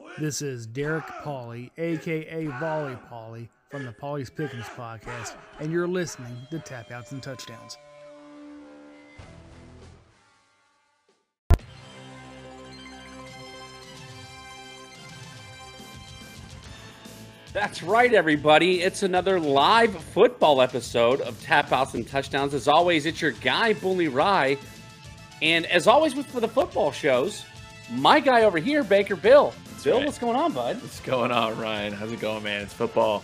This is Derek Pauly, aka Volley Pauly, from the Pauly's Pick'ems podcast, and you're listening to Tap Outs and Touchdowns. That's right, everybody. It's another live football episode of Tap Outs and Touchdowns. As always, it's your guy, Bully Rye. And as always for the football shows, my guy over here, Baker Bill. That's Bill, right. What's going on, bud? What's going on, Ryan? How's it going, man? It's football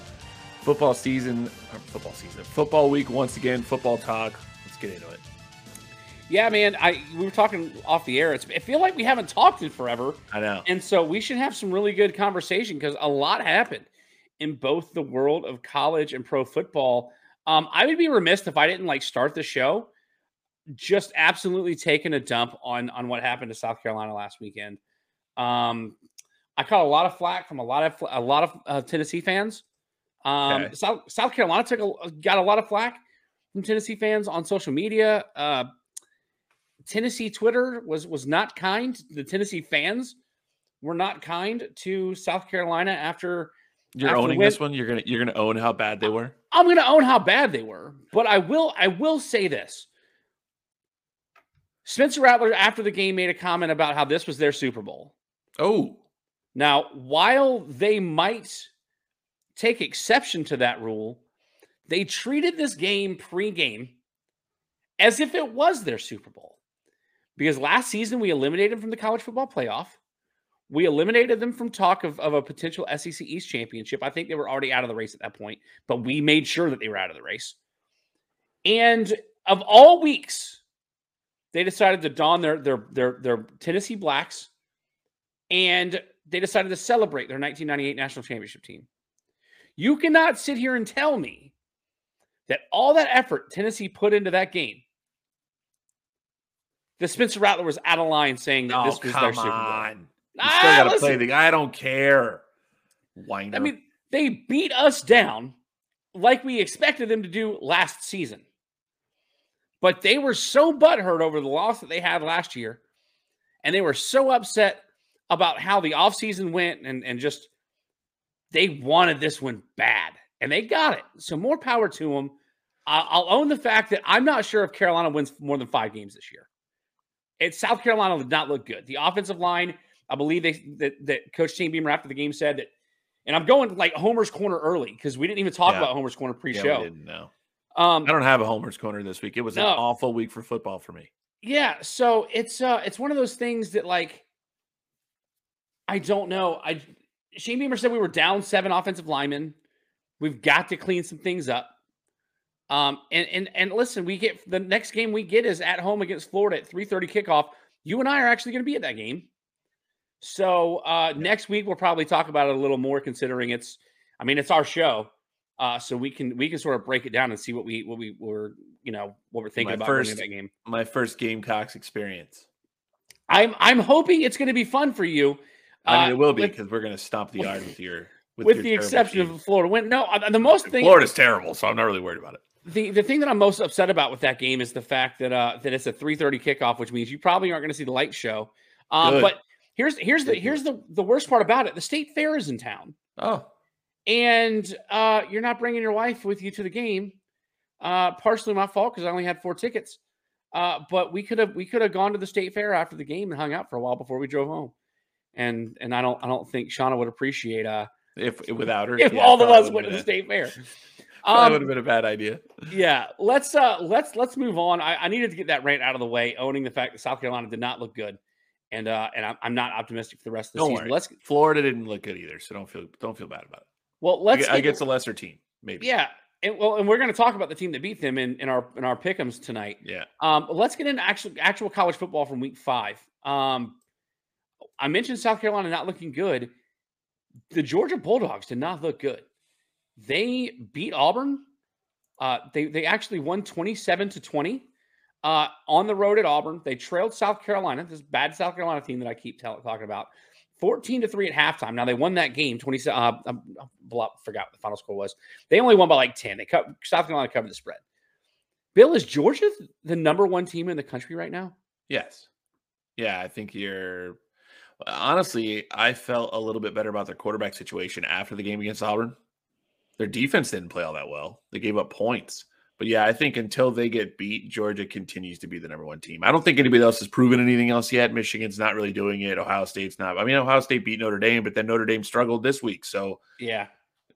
week once again, football talk. Let's get into it. Yeah, man, we were talking off the air. I feel like we haven't talked in forever. I know. And so we should have some really good conversation because a lot happened in both the world of college and pro football. I would be remiss if I didn't start the show just absolutely taking a dump on what happened to South Carolina last weekend. I caught a lot of flack from a lot of Tennessee fans. Okay. South Carolina got a lot of flack from Tennessee fans on social media. Tennessee Twitter was not kind. The Tennessee fans were not kind to South Carolina after. You're owning this one. You're gonna own how bad they were. I'm gonna own how bad they were, but I will say this. Spencer Rattler after the game made a comment about how this was their Super Bowl. Oh, now while they might take exception to that rule, they treated this game pre-game as if it was their Super Bowl. Because last season we eliminated them from the college football playoff. We eliminated them from talk of a potential SEC East championship. I think they were already out of the race at that point, but we made sure that they were out of the race. And of all weeks, they decided to don their Tennessee Blacks, and they decided to celebrate their 1998 national championship team. You cannot sit here and tell me that all that effort Tennessee put into that game, that Spencer Rattler was out of line saying that this was their Super Bowl. You still got to play the guy. I don't care. Winder. I mean, they beat us down like we expected them to do last season. But they were so butthurt over the loss that they had last year. And they were so upset about how the offseason went and just they wanted this one bad. And they got it. So more power to them. I'll own the fact that I'm not sure if Carolina wins more than 5 games this year. South Carolina did not look good. The offensive line, I believe that Coach Shane Beamer after the game said that, and I'm going Homer's Corner early because we didn't even talk about Homer's Corner pre-show. Yeah, we didn't know. I don't have a Homer's Corner this week. It was an awful week for football for me. Yeah, so it's one of those things that I don't know. Shane Beamer said we were down 7 offensive linemen. We've got to clean some things up. And listen, we get the next game we get is at home against Florida at 3:30 kickoff. You and I are actually going to be at that game. So next week we'll probably talk about it a little more, considering it's our show, so we can sort of break it down and see what we were what we're thinking about winning that game. My first Gamecocks experience. I'm hoping it's going to be fun for you. It will be because we're going to stomp the yard with the exception of Florida win. No, the most thing Florida's terrible, so I'm not really worried about it. The thing that I'm most upset about with that game is the fact that it's a 3:30 kickoff, which means you probably aren't going to see the light show. But here's the worst part about it. The State Fair is in town. Oh. And you're not bringing your wife with you to the game. Partially my fault because I only had 4 tickets. But we could have gone to the State Fair after the game and hung out for a while before we drove home. And I don't think Shauna would appreciate if without her. If all of us went to the State Fair. That would have been a bad idea. Yeah, let's move on. I needed to get that rant out of the way, owning the fact that South Carolina did not look good, and I'm not optimistic for the rest of the season. Worry. Florida didn't look good either, so don't feel bad about it. Well, against a lesser team, maybe. Yeah, and we're going to talk about the team that beat them in our pick'ems tonight. Yeah. Let's get into actual college football from week 5. I mentioned South Carolina not looking good. The Georgia Bulldogs did not look good. They beat Auburn. They actually won 27-20 on the road at Auburn. They trailed South Carolina, this bad South Carolina team that I keep talking about, 14-3 at halftime. Now they won that game. Forgot what the final score was. They only won by 10. South Carolina covered the spread. Bill, is Georgia the number 1 team in the country right now? Yes. Yeah, I think you're Honestly, I felt a little bit better about their quarterback situation after the game against Auburn. Their defense didn't play all that well. They gave up points. But yeah, I think until they get beat, Georgia continues to be the number one team. I don't think anybody else has proven anything else yet. Michigan's not really doing it. Ohio State's not. I mean, Ohio State beat Notre Dame, but then Notre Dame struggled this week. So, yeah,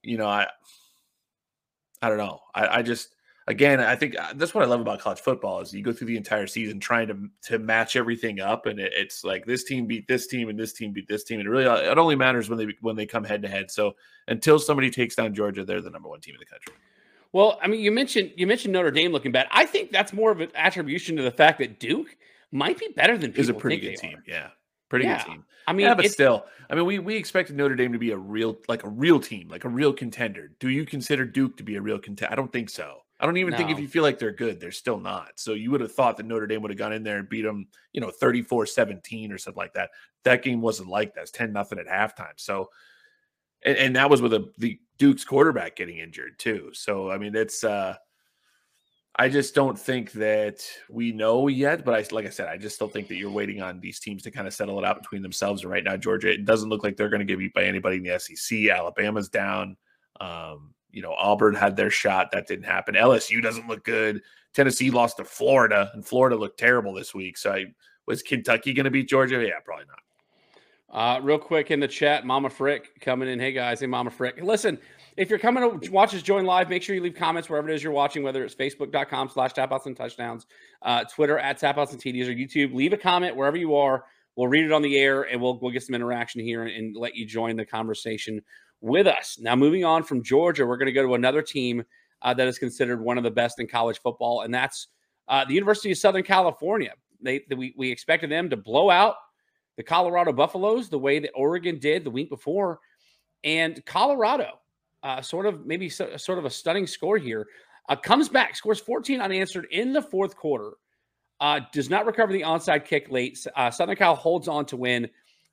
I don't know. I just, again, I think that's what I love about college football is you go through the entire season trying to match everything up, and it's like this team beat this team and this team beat this team. And it only matters when they come head to head. So until somebody takes down Georgia, they're the number one team in the country. Well, I mean, you mentioned Notre Dame looking bad. I think that's more of an attribution to the fact that Duke might be better than people is a pretty think good they team. are. Yeah. Pretty good team. I mean, yeah, but still, I mean, we expected Notre Dame to be a real team, like a real contender. Do you consider Duke to be a real contender? I don't think so. I don't even think if you feel like they're good, they're still not. So you would have thought that Notre Dame would have gone in there and beat them, 34-17 or something like that. That game wasn't like that. It's 10-0 at halftime. So, and that was with the Duke's quarterback getting injured too. So, I mean, it's I just don't think that we know yet, but like I said, I just still think that you're waiting on these teams to kind of settle it out between themselves. And right now, Georgia, it doesn't look like they're going to get beat by anybody in the SEC. Alabama's down. Auburn had their shot. That didn't happen. LSU doesn't look good. Tennessee lost to Florida, and Florida looked terrible this week. So was Kentucky going to beat Georgia? Yeah, probably not. Real quick in the chat, Mama Frick coming in. Hey, guys. Hey, Mama Frick. Listen, if you're coming to watch us join live, make sure you leave comments wherever it is you're watching, whether it's facebook.com/tapouts and touchdowns, Twitter @tapouts and TDs, or YouTube. Leave a comment wherever you are. We'll read it on the air, and we'll get some interaction here and let you join the conversation with us. Now, moving on from Georgia, we're going to go to another team that is considered one of the best in college football, and that's the University of Southern California. We expected them to blow out the Colorado Buffaloes the way that Oregon did the week before, and Colorado, sort of a stunning score here, comes back, scores 14 unanswered in the fourth quarter, does not recover the onside kick late. Southern Cal holds on to win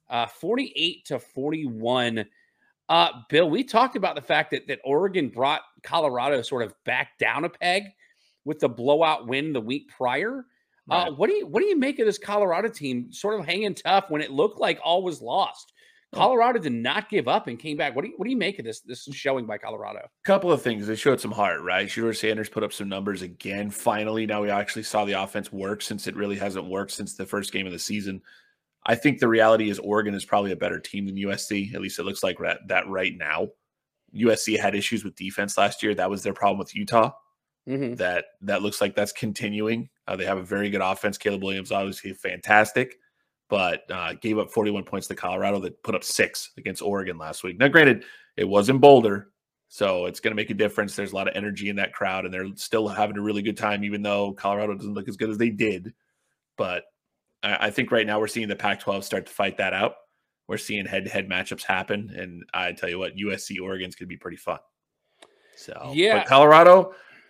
48-41. Bill, we talked about the fact that Oregon brought Colorado sort of back down a peg with the blowout win the week prior. Right. What do you make of this Colorado team sort of hanging tough when it looked like all was lost? Colorado did not give up and came back. What do you make of this showing by Colorado? A couple of things. They showed some heart, right? Shedeur Sanders put up some numbers again. Finally, now we actually saw the offense work since it really hasn't worked since the first game of the season. I think the reality is Oregon is probably a better team than USC. At least it looks like that right now. USC had issues with defense last year. That was their problem with Utah. Mm-hmm. That looks like that's continuing. They have a very good offense. Caleb Williams, obviously fantastic, but gave up 41 points to Colorado that put up 6 against Oregon last week. Now, granted, it was in Boulder, so it's going to make a difference. There's a lot of energy in that crowd, and they're still having a really good time, even though Colorado doesn't look as good as they did. But I think right now we're seeing the Pac-12 start to fight that out. We're seeing head-to-head matchups happen, and I tell you what, USC Oregon's going to be pretty fun. So, yeah, but Colorado,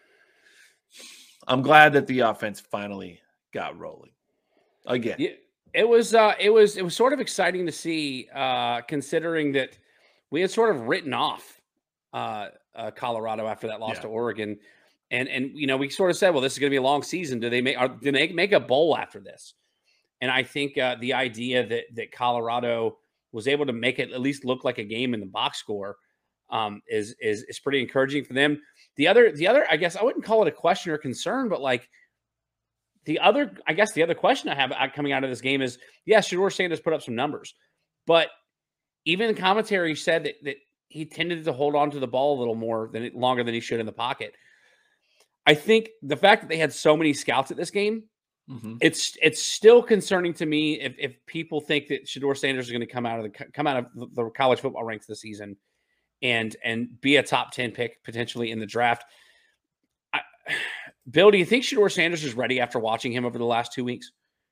I'm glad that the offense finally got rolling again. Yeah, it was sort of exciting to see, considering that we had sort of written off Colorado after that loss to Oregon, and we sort of said, well, this is going to be a long season. Do they make a bowl after this? And I think the idea that Colorado was able to make it at least look like a game in the box score is pretty encouraging for them. The other, I guess I wouldn't call it a question or concern, but like the other question I have coming out of this game is, yes, Shedeur Sanders put up some numbers, but even the commentary said that he tended to hold on to the ball a little longer than he should in the pocket. I think the fact that they had so many scouts at this game, mm-hmm. It's still concerning to me if people think that Shedeur Sanders is going to come out of the college football ranks this season and be a top 10 pick potentially in the draft. Bill, do you think Shedeur Sanders is ready after watching him over the last 2 weeks?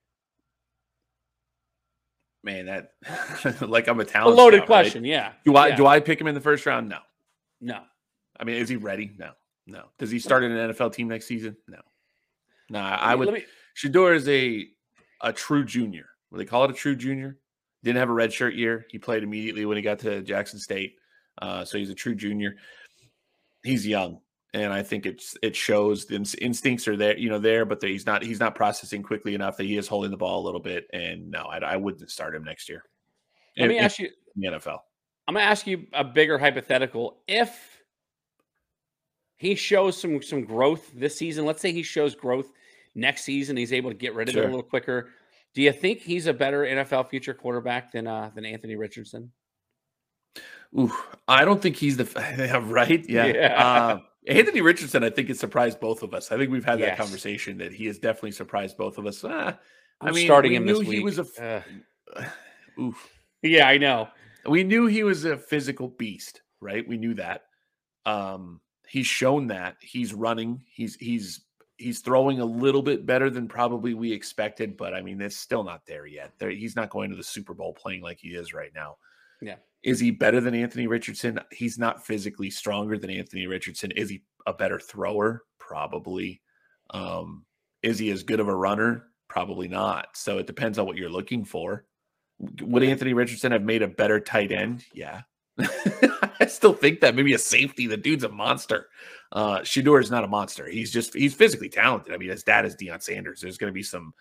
Man, that like I'm a talent. A loaded scout, question, right? Yeah. Do I pick him in the first round? No. I mean, is he ready? No. Does he start in an NFL team next season? No. I would. Shedeur is a true junior. What they call it, a true junior. Didn't have a redshirt year. He played immediately when he got to Jackson State. So he's a true junior. He's young, and I think it shows. The instincts are there, but he's not processing quickly enough that he is holding the ball a little bit. And no, I wouldn't start him next year. Let me in ask you. the NFL. I'm going to ask you a bigger hypothetical. If he shows some growth this season, let's say he shows growth next season, he's able to get rid of it a Sure. little quicker. Do you think he's a better NFL future quarterback than Anthony Richardson? Ooh, I don't think he's the right. Yeah. Yeah. Anthony Richardson, I think, has surprised both of us. I think we've had that Yes. conversation that he has definitely surprised both of us. I I'm mean, starting we him knew this he week. was oof. Yeah, I know. We knew he was a physical beast, right? We knew that. He's shown that. He's running. He's throwing a little bit better than probably we expected, but I mean, it's still not there yet. He's not going to the Super Bowl playing like he is right now. Yeah. Is he better than Anthony Richardson? He's not physically stronger than Anthony Richardson. Is he a better thrower? Probably. Is he as good of a runner? Probably not. So it depends on what you're looking for. Would Anthony Richardson have made a better tight end? Yeah. I still think that. Maybe a safety. The dude's a monster. Shedeur is not a monster. He's physically talented. I mean, his dad is Deion Sanders. There's going to be some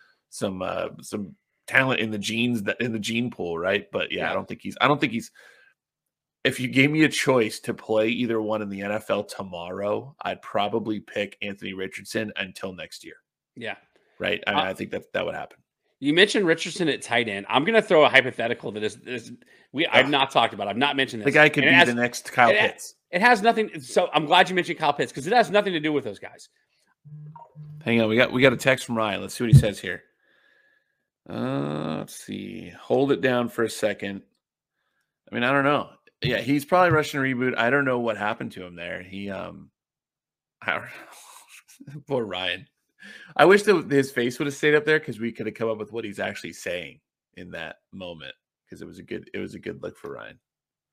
talent in the genes, in the gene pool, right? But yeah, I don't think he's. If you gave me a choice to play either one in the NFL tomorrow, I'd probably pick Anthony Richardson until next year. Yeah. Right. I think that would happen. You mentioned Richardson at tight end. I'm going to throw a hypothetical that is I've not talked about. I've not mentioned this. The guy could be the next Kyle Pitts. It has nothing. So I'm glad you mentioned Kyle Pitts because it has nothing to do with those guys. Hang on. We got a text from Ryan. Let's see what he says here. Let's see. Hold it down for a second. I mean, I don't know. Yeah, he's probably rushing a reboot. I don't know what happened to him there. I don't know. Poor Ryan. I wish that his face would have stayed up there because we could have come up with what he's actually saying in that moment because it was a good look for Ryan.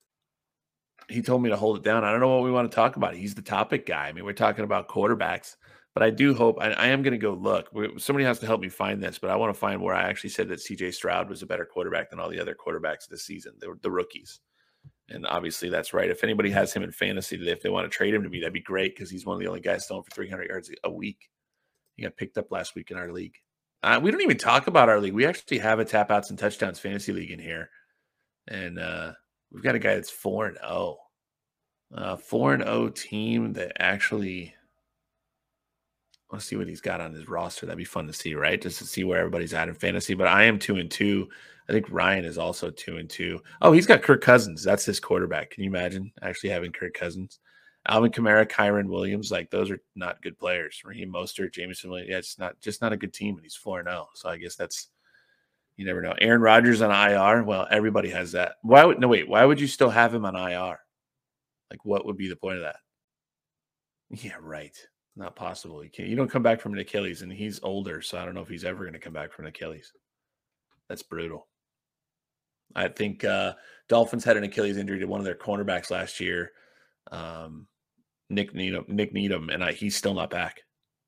He told me to hold it down. I don't know what we want to talk about. He's the topic guy. I mean, we're talking about quarterbacks, but I do hope I am going to go look. Somebody has to help me find this, but I want to find where I actually said that CJ Stroud was a better quarterback than all the other quarterbacks this season, the rookies. And obviously that's right. If anybody has him in fantasy, if they want to trade him to me, that'd be great because he's one of the only guys throwing for 300 yards a week. He got picked up last week in our league. We don't even talk about our league. We actually have a Tap Outs and Touchdowns fantasy league in here. And we've got a guy that's 4-0. 4-0 team that actually – let's see what he's got on his roster. That'd be fun to see, right? Just to see where everybody's at in fantasy. But I am 2-2. I think Ryan is also 2-2. Oh, he's got Kirk Cousins. That's his quarterback. Can you imagine actually having Kirk Cousins? Alvin Kamara, Kyron Williams, like those are not good players. Raheem Mostert, Jameson Williams. Yeah, it's not a good team, and he's 4-0. So I guess that's you never know. Aaron Rodgers on IR. Well, everybody has that. Why would you still have him on IR? Like, what would be the point of that? Yeah, right. Not possible. You don't come back from an Achilles, and he's older, so I don't know if he's ever going to come back from an Achilles. That's brutal. I think Dolphins had an Achilles injury to one of their cornerbacks last year, Nick Needham, and he's still not back.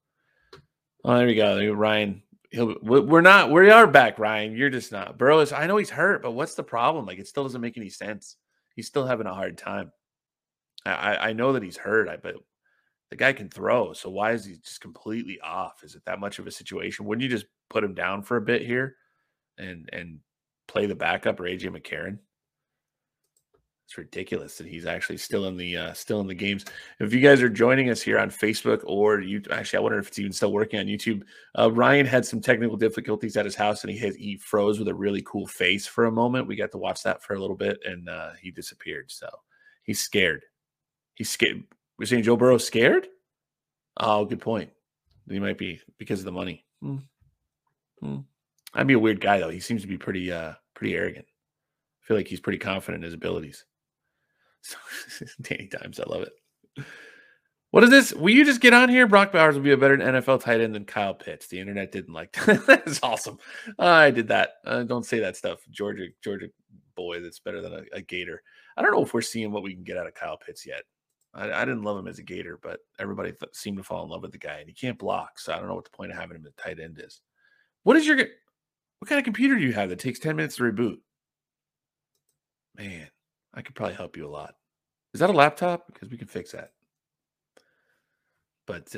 Oh, there we go. Ryan, we are back, Ryan. You're just not. Burrow I know he's hurt, but what's the problem? Like, it still doesn't make any sense. He's still having a hard time. I know that he's hurt, but the guy can throw. So why is he just completely off? Is it that much of a situation? Wouldn't you just put him down for a bit here and play the backup or AJ McCarron? It's ridiculous that he's actually still in the games. If you guys are joining us here on Facebook or YouTube, actually, I wonder if it's even still working on YouTube. Ryan had some technical difficulties at his house, and he froze with a really cool face for a moment. We got to watch that for a little bit, and he disappeared. So he's scared. He's scared. We're saying Joe Burrow's scared? Oh, good point. He might be because of the money. I'd be a weird guy though. He seems to be pretty arrogant. I feel like he's pretty confident in his abilities. So, Danny Dimes, I love it. What is this? Will you just get on here? Brock Bowers will be a better NFL tight end than Kyle Pitts. The internet didn't like that. That's awesome. I did that. Don't say that stuff. Georgia boy that's better than a Gator. I don't know if we're seeing what we can get out of Kyle Pitts yet. I didn't love him as a Gator, but everybody seemed to fall in love with the guy, and he can't block, so I don't know what the point of having him at tight end is. What kind of computer do you have that takes 10 minutes to reboot? Man, I could probably help you a lot. Is that a laptop? Because we can fix that. But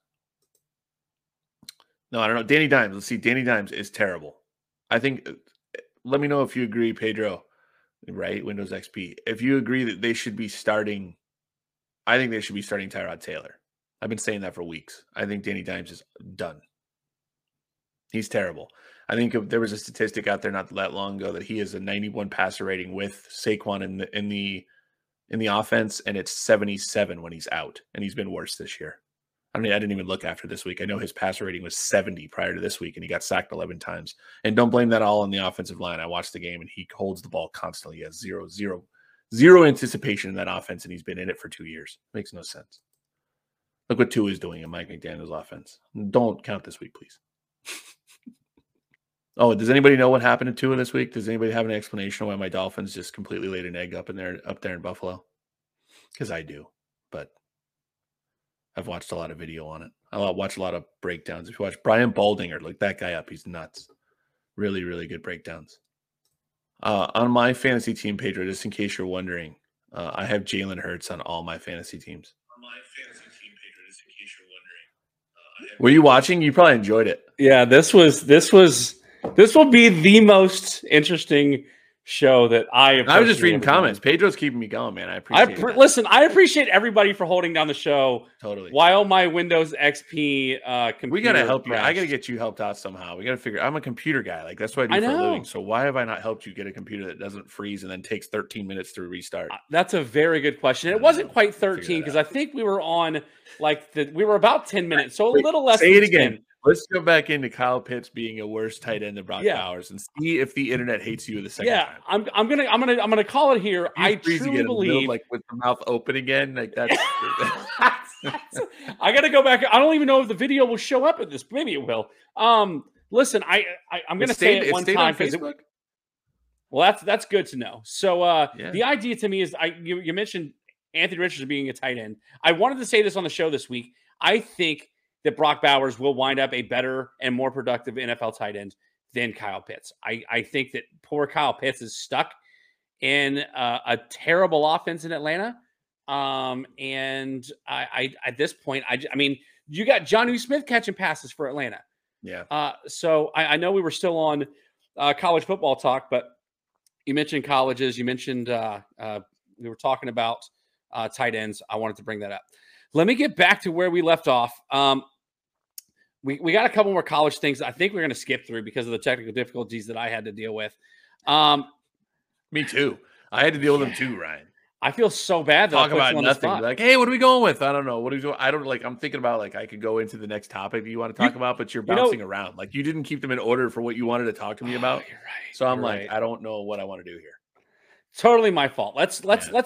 no, I don't know. Danny Dimes. Let's see. Danny Dimes is terrible. I think. Let me know if you agree, Pedro. right? Windows XP. If you agree that they should be starting, I think they should be starting Tyrod Taylor. I've been saying that for weeks. I think Danny Dimes is done. He's terrible. I think there was a statistic out there not that long ago that he has a 91 passer rating with Saquon in the offense, and it's 77 when he's out, and he's been worse this year. I mean, I didn't even look after this week. I know his passer rating was 70 prior to this week, and he got sacked 11 times. And don't blame that all on the offensive line. I watched the game, and he holds the ball constantly. He has zero anticipation in that offense, and he's been in it for 2 years. Makes no sense. Look what Tua is doing in Mike McDaniel's offense. Don't count this week, please. Oh, does anybody know what happened to Tua this week? Does anybody have an explanation why my Dolphins just completely laid an egg up there in Buffalo? Because I do, but I've watched a lot of video on it. I watch a lot of breakdowns. If you watch Brian Baldinger, look that guy up. He's nuts. Really, really good breakdowns. On my fantasy team, Pedro, just in case you're wondering, I have Jalen Hurts on all my fantasy teams. Were you watching? You probably enjoyed it. Yeah, this will be the most interesting show that I was just reading comments. Pedro's keeping me going, man. I appreciate it. Listen, I appreciate everybody for holding down the show. Totally. While my Windows XP computer we gotta help crashed. you. I gotta get you helped out somehow. We gotta figure. I'm a computer guy. Like that's what I do for a living. So why have I not helped you get a computer that doesn't freeze and then takes 13 minutes to restart? That's a very good question. It wasn't quite 13 because I think we were on we were about 10 minutes, so a little less. Say than it again. 10. Let's go back into Kyle Pitts being a worse tight end than Brock Bowers and see if the internet hates you the second time. I'm gonna call it here. I truly believe, like with the mouth open again, like that's. I gotta go back. I don't even know if the video will show up at this. Maybe it will. Listen, I'm gonna say it one time because well, that's good to know. So the idea to me is you mentioned Anthony Richardson being a tight end. I wanted to say this on the show this week. I think that Brock Bowers will wind up a better and more productive NFL tight end than Kyle Pitts. I think that poor Kyle Pitts is stuck in a terrible offense in Atlanta. And I at this point, I mean, you got Jonnu Smith catching passes for Atlanta. Yeah. So I know we were still on college football talk, but you mentioned colleges. You mentioned we were talking about tight ends. I wanted to bring that up. Let me get back to where we left off. We got a couple more college things I think we're going to skip through because of the technical difficulties that I had to deal with. Me too. I had to deal with them too, Ryan. I feel so bad that talk about nothing. Like, hey, what are we going with? I don't know. What are we doing? I don't like. I'm thinking about like I could go into the next topic that you want to talk about, but you're bouncing around. Like you didn't keep them in order for what you wanted to talk to me about. You're right. So I'm like, I don't know what I want to do here. Totally my fault. Let's.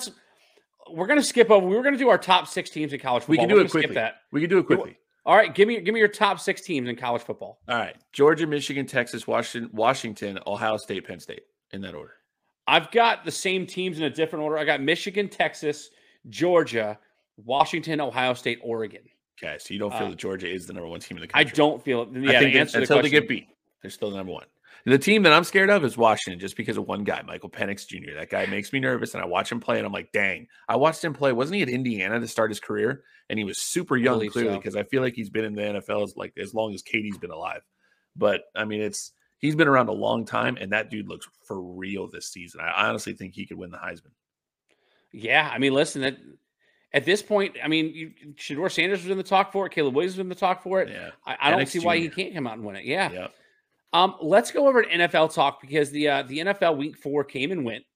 We're going to skip over. We were going to do our top 6 teams in college football. We can do it quickly. We can do it quickly. All right, give me your top 6 teams in college football. All right, Georgia, Michigan, Texas, Washington, Ohio State, Penn State, in that order. I've got the same teams in a different order. I got Michigan, Texas, Georgia, Washington, Ohio State, Oregon. Okay, so you don't feel that Georgia is the number 1 team in the country? I don't feel it. Yeah, I think until they get beat, they're still the number 1. The team that I'm scared of is Washington, just because of one guy, Michael Penix Jr. That guy makes me nervous, and I watch him play, and I'm like, dang. I watched him play. Wasn't he at Indiana to start his career? And he was super young, clearly, because I feel like he's been in the NFL as long as Katie's been alive. But, I mean, he's been around a long time, and that dude looks for real this season. I honestly think he could win the Heisman. Yeah, I mean, listen, at this point, I mean, Shedeur Sanders was in the talk for it. Caleb Williams was in the talk for it. Yeah. I don't see why he can't come out and win it. Yeah. Yep. Let's go over to NFL talk because the NFL Week 4 came and went.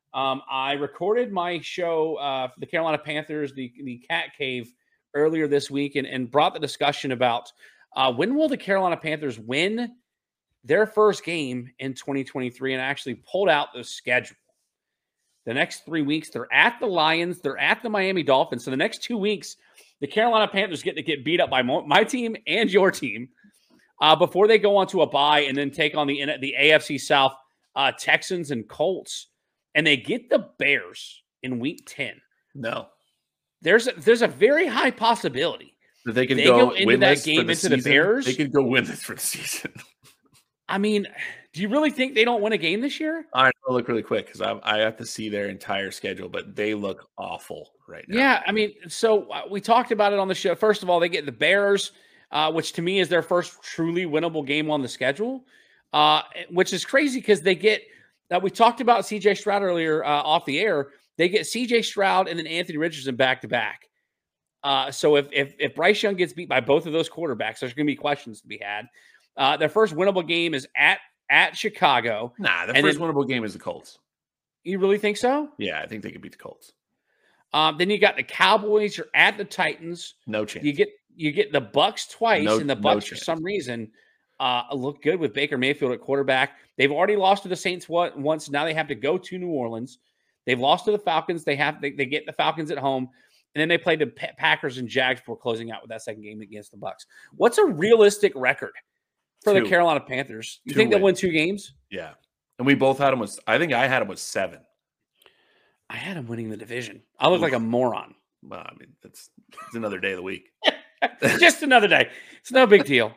I recorded my show for the Carolina Panthers, the Cat Cave, earlier this week and brought the discussion about when will the Carolina Panthers win their first game in 2023, and I actually pulled out the schedule. The next 3 weeks, they're at the Lions, they're at the Miami Dolphins. So the next 2 weeks, the Carolina Panthers get to get beat up by my team and your team. Before they go on to a bye and then take on the AFC South Texans and Colts, and they get the Bears in Week 10. No, there's a very high possibility that they could go into that game into the Bears. They could go win this for the season. I mean, do you really think they don't win a game this year? All right, I'll look really quick because I have to see their entire schedule, but they look awful right now. Yeah, I mean, so we talked about it on the show. First of all, they get the Bears. Which to me is their first truly winnable game on the schedule, which is crazy because they get Now, we talked about C.J. Stroud earlier off the air. They get C.J. Stroud and then Anthony Richardson back-to-back. So if Bryce Young gets beat by both of those quarterbacks, there's going to be questions to be had. Their first winnable game is at Chicago. Nah, the first winnable game is the Colts. You really think so? Yeah, I think they could beat the Colts. Then you got the Cowboys. You're at the Titans. No chance. You get the Bucks twice, and the Bucks for chance. some reason look good with Baker Mayfield at quarterback. They've already lost to the Saints once. Now they have to go to New Orleans. They've lost to the Falcons. They get the Falcons at home, and then they play the Packers and Jags before closing out with that second game against the Bucks. What's a realistic record for the Carolina Panthers? You think they'll win 2 games? Yeah, and we both had them with. I think I had them with 7. I had them winning the division. I look like a moron. Well, I mean, it's another day of the week. Just another day. It's no big deal.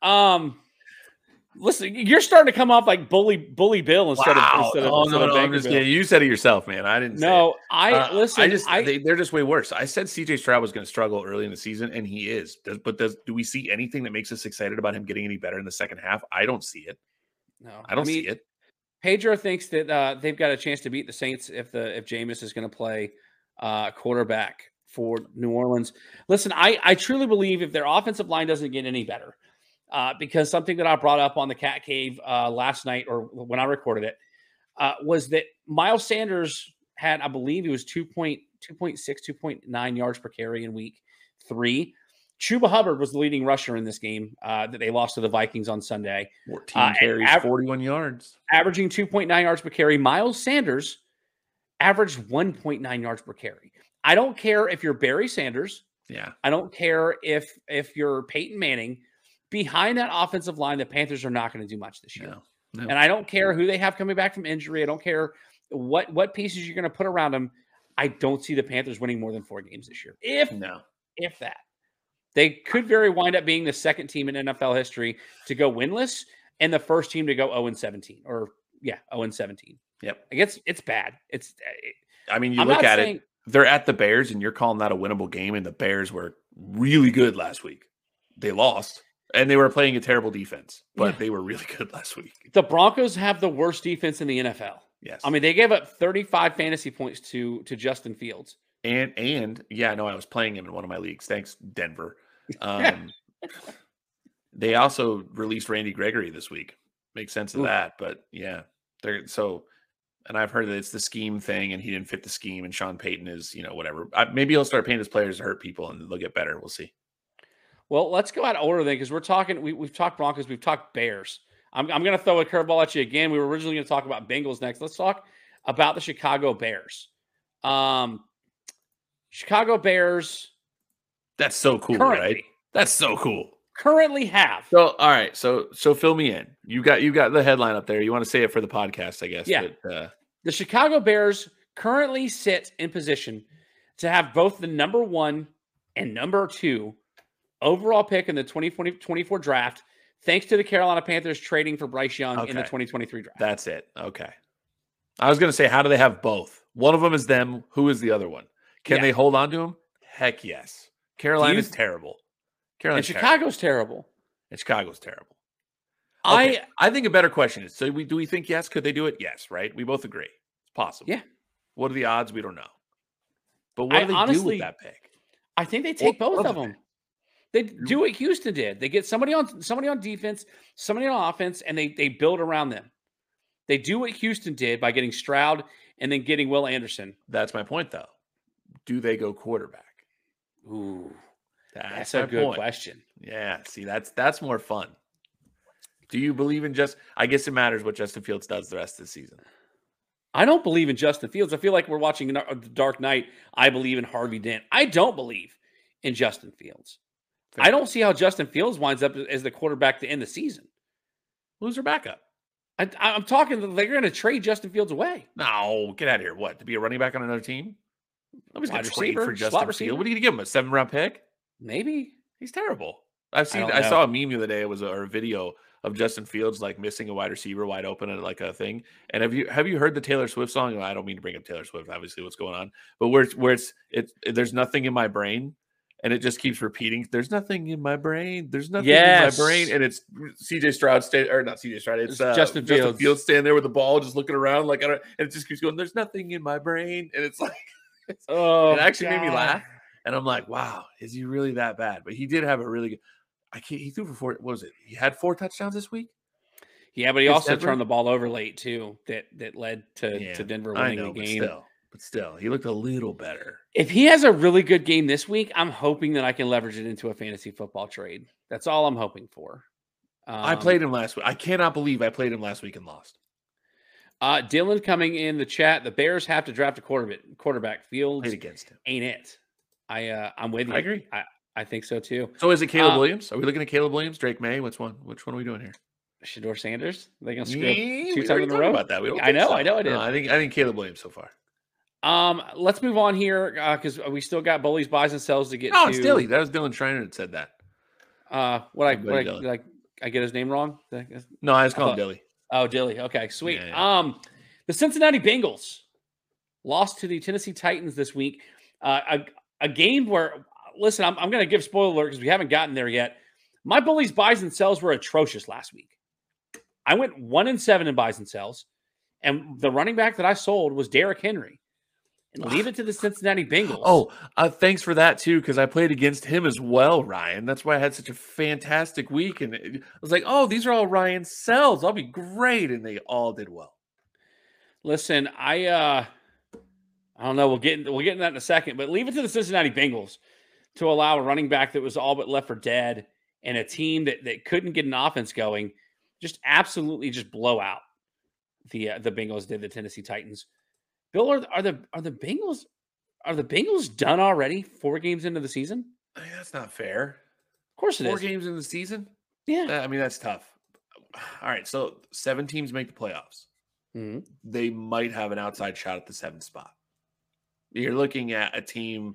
Listen, you're starting to come off like bully Bill instead of I'm just kidding. You said it yourself, man. I didn't. No, say it. listen. They're just way worse. I said C.J. Stroud was going to struggle early in the season, and he is. Do we see anything that makes us excited about him getting any better in the second half? I don't see it. No, I don't see it. Pedro thinks that they've got a chance to beat the Saints if Jameis is going to play quarterback for New Orleans. Listen, I truly believe if their offensive line doesn't get any better, because something that I brought up on the Cat Cave last night, or when I recorded it, was that Miles Sanders had, I believe, he was 2.6, 2.9 yards per carry in week 3. Chuba Hubbard was the leading rusher in this game that they lost to the Vikings on Sunday. 14 carries, 41 yards. Averaging 2.9 yards per carry. Miles Sanders averaged 1.9 yards per carry. I don't care if you're Barry Sanders. Yeah. I don't care if you're Peyton Manning. Behind that offensive line, the Panthers are not going to do much this year. No. And I don't care who they have coming back from injury. I don't care what pieces you're going to put around them. I don't see the Panthers winning more than 4 games this year. If that. They could very wind up being the second team in NFL history to go winless and the first team to go 0-17 or 0-17. Yep. I guess it's bad. I mean, you look at it, they're at the Bears and you're calling that a winnable game, and the Bears were really good last week. They lost and they were playing a terrible defense, but they were really good last week. The Broncos have the worst defense in the NFL. Yes. I mean, they gave up 35 fantasy points to Justin Fields. And I was playing him in one of my leagues. Thanks, Denver. They also released Randy Gregory this week. Makes sense of that, but yeah, and I've heard that it's the scheme thing, and he didn't fit the scheme. And Sean Payton is, whatever. Maybe he'll start paying his players to hurt people, and they'll get better. We'll see. Well, let's go out of order then, because we're talking. We've talked Broncos, we've talked Bears. I'm going to throw a curveball at you again. We were originally going to talk about Bengals next. Let's talk about the Chicago Bears. Chicago Bears. That's so cool, right? That's so cool. Currently have. So, all right. So fill me in. You got the headline up there. You want to say it for the podcast, I guess. Yeah. But, the Chicago Bears currently sit in position to have both the number 1 and number 2 overall pick in the 2024 draft, thanks to the Carolina Panthers trading for Bryce Young in the 2023 draft. That's it. Okay. I was going to say, how do they have both? One of them is them. Who is the other one? Can they hold on to him? Heck yes. Carolina's terrible. And Chicago's terrible. And Chicago's terrible. Okay. I think a better question is, do we think yes? Could they do it? Yes, right? We both agree. It's possible. Yeah. What are the odds? We don't know. But what do they do with that pick? I think they take both of them. They do what Houston did. They get somebody on defense, somebody on offense, and they build around them. They do what Houston did by getting Stroud and then getting Will Anderson. That's my point, though. Do they go quarterback? Ooh, that's a good question. Yeah, see, that's more fun. Do you believe in I guess it matters what Justin Fields does the rest of the season. I don't believe in Justin Fields. I feel like we're watching The Dark Knight. I believe in Harvey Dent. I don't believe in Justin Fields. Fair. I don't see how Justin Fields winds up as the quarterback to end the season. Who's their backup? I'm talking they're going to trade Justin Fields away. No, get out of here. What, to be a running back on another team? Nobody's going to trade for Justin Fields. What are you going to give him, a 7th-round pick? Maybe. He's terrible. I saw a meme the other day. It was a video of Justin Fields missing a wide receiver wide open at a thing. And have you heard the Taylor Swift song? I don't mean to bring up Taylor Swift, obviously, what's going on, but where it's there's nothing in my brain. and it just keeps repeating. There's nothing in my brain. There's nothing Yes. in my brain, and it's CJ Stroud or not CJ Stroud. It's Justin Fields standing there with the ball, just looking around like and it just keeps going. There's nothing in my brain, and it's like Oh, it actually made me God. laugh, and I'm like, wow, is he really that bad? But he did have a really good. He threw for 4. What was it? He had 4 touchdowns this week. Yeah, but he Against also Denver? turned the ball over late too. That led to Denver winning the game. But still, he looked a little better. If he has a really good game this week, I'm hoping that I can leverage it into a fantasy football trade. That's all I'm hoping for. I played him last week. I cannot believe I played him last week and lost. Dylan coming in the chat. The Bears have to draft a quarterback. Fields Played against him. ain't it? I'm with you. I agree. I think so too. So is it Caleb Williams? Are we looking at Caleb Williams, Drake May? Which one are we doing here? Shador Sanders? Are they gonna screw Yeah, 2 times in a row? about that. I know I did. No, I think Caleb Williams so far. Let's move on here because we still got bullies, buys, and sells to get No, to. it's Dilly. That was Dylan Schreiner that said that. I get his name wrong? No, I just call him Dilly. Oh, Dilly. Okay, sweet. Yeah. The Cincinnati Bengals lost to the Tennessee Titans this week. A game where, listen, I'm going to give spoiler alert because we haven't gotten there yet. My bullies, buys, and sells were atrocious last week. I went 1-7 in buys and sells, and the running back that I sold was Derrick Henry. And leave it to the Cincinnati Bengals. Oh, thanks for that too, because I played against him as well, Ryan. That's why I had such a fantastic week, and I was like, "Oh, these are all Ryan sells. I'll be great," and they all did well. Listen, I don't know. We'll get into that in a second, but leave it to the Cincinnati Bengals to allow a running back that was all but left for dead and a team that couldn't get an offense going, just absolutely just blow out the Bengals did the Tennessee Titans. Bill, are the Bengals done already? 4 games into the season? That's not fair. Of course it is. 4 games in the season? Yeah. I mean, that's tough. All right, so 7 teams make the playoffs. Mm-hmm. They might have an outside shot at the 7th spot. You're looking at a team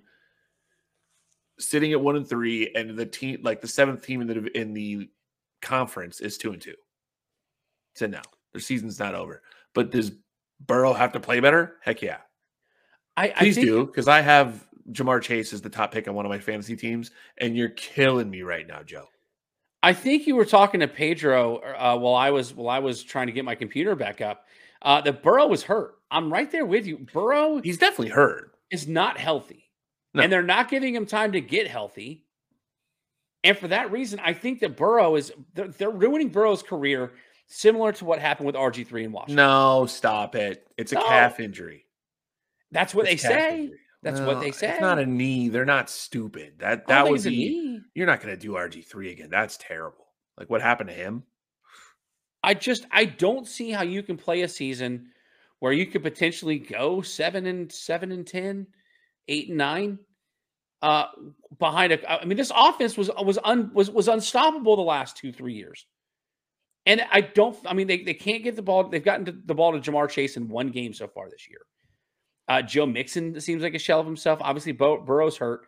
sitting at 1-3, and the team, like the 7th team in the conference, is 2-2. So no, their season's not over. But does Burrow have to play better? Heck yeah. Please do, because I have Jamar Chase as the top pick on one of my fantasy teams, and you're killing me right now, Joe. I think you were talking to Pedro while I was trying to get my computer back up. That Burrow was hurt. I'm right there with you. Burrow, he's definitely hurt. Is not healthy, no. And they're not giving him time to get healthy. And for that reason, I think that Burrow they're ruining Burrow's career, similar to what happened with RG3 in Washington. No, stop it. It's a calf injury. That's what they say. Injury. That's what they say. It's not a knee. They're not stupid. That would be. Knee. You're not going to do RG3 again. That's terrible. Like what happened to him? I don't see how you can play a season where you could potentially go 7-10, 8-9 behind I mean, this offense was unstoppable the last 2-3 years. And they can't get the ball. They've gotten the ball to Jamar Chase in 1 game so far this year. Joe Mixon seems like a shell of himself. Obviously, Burrow's hurt.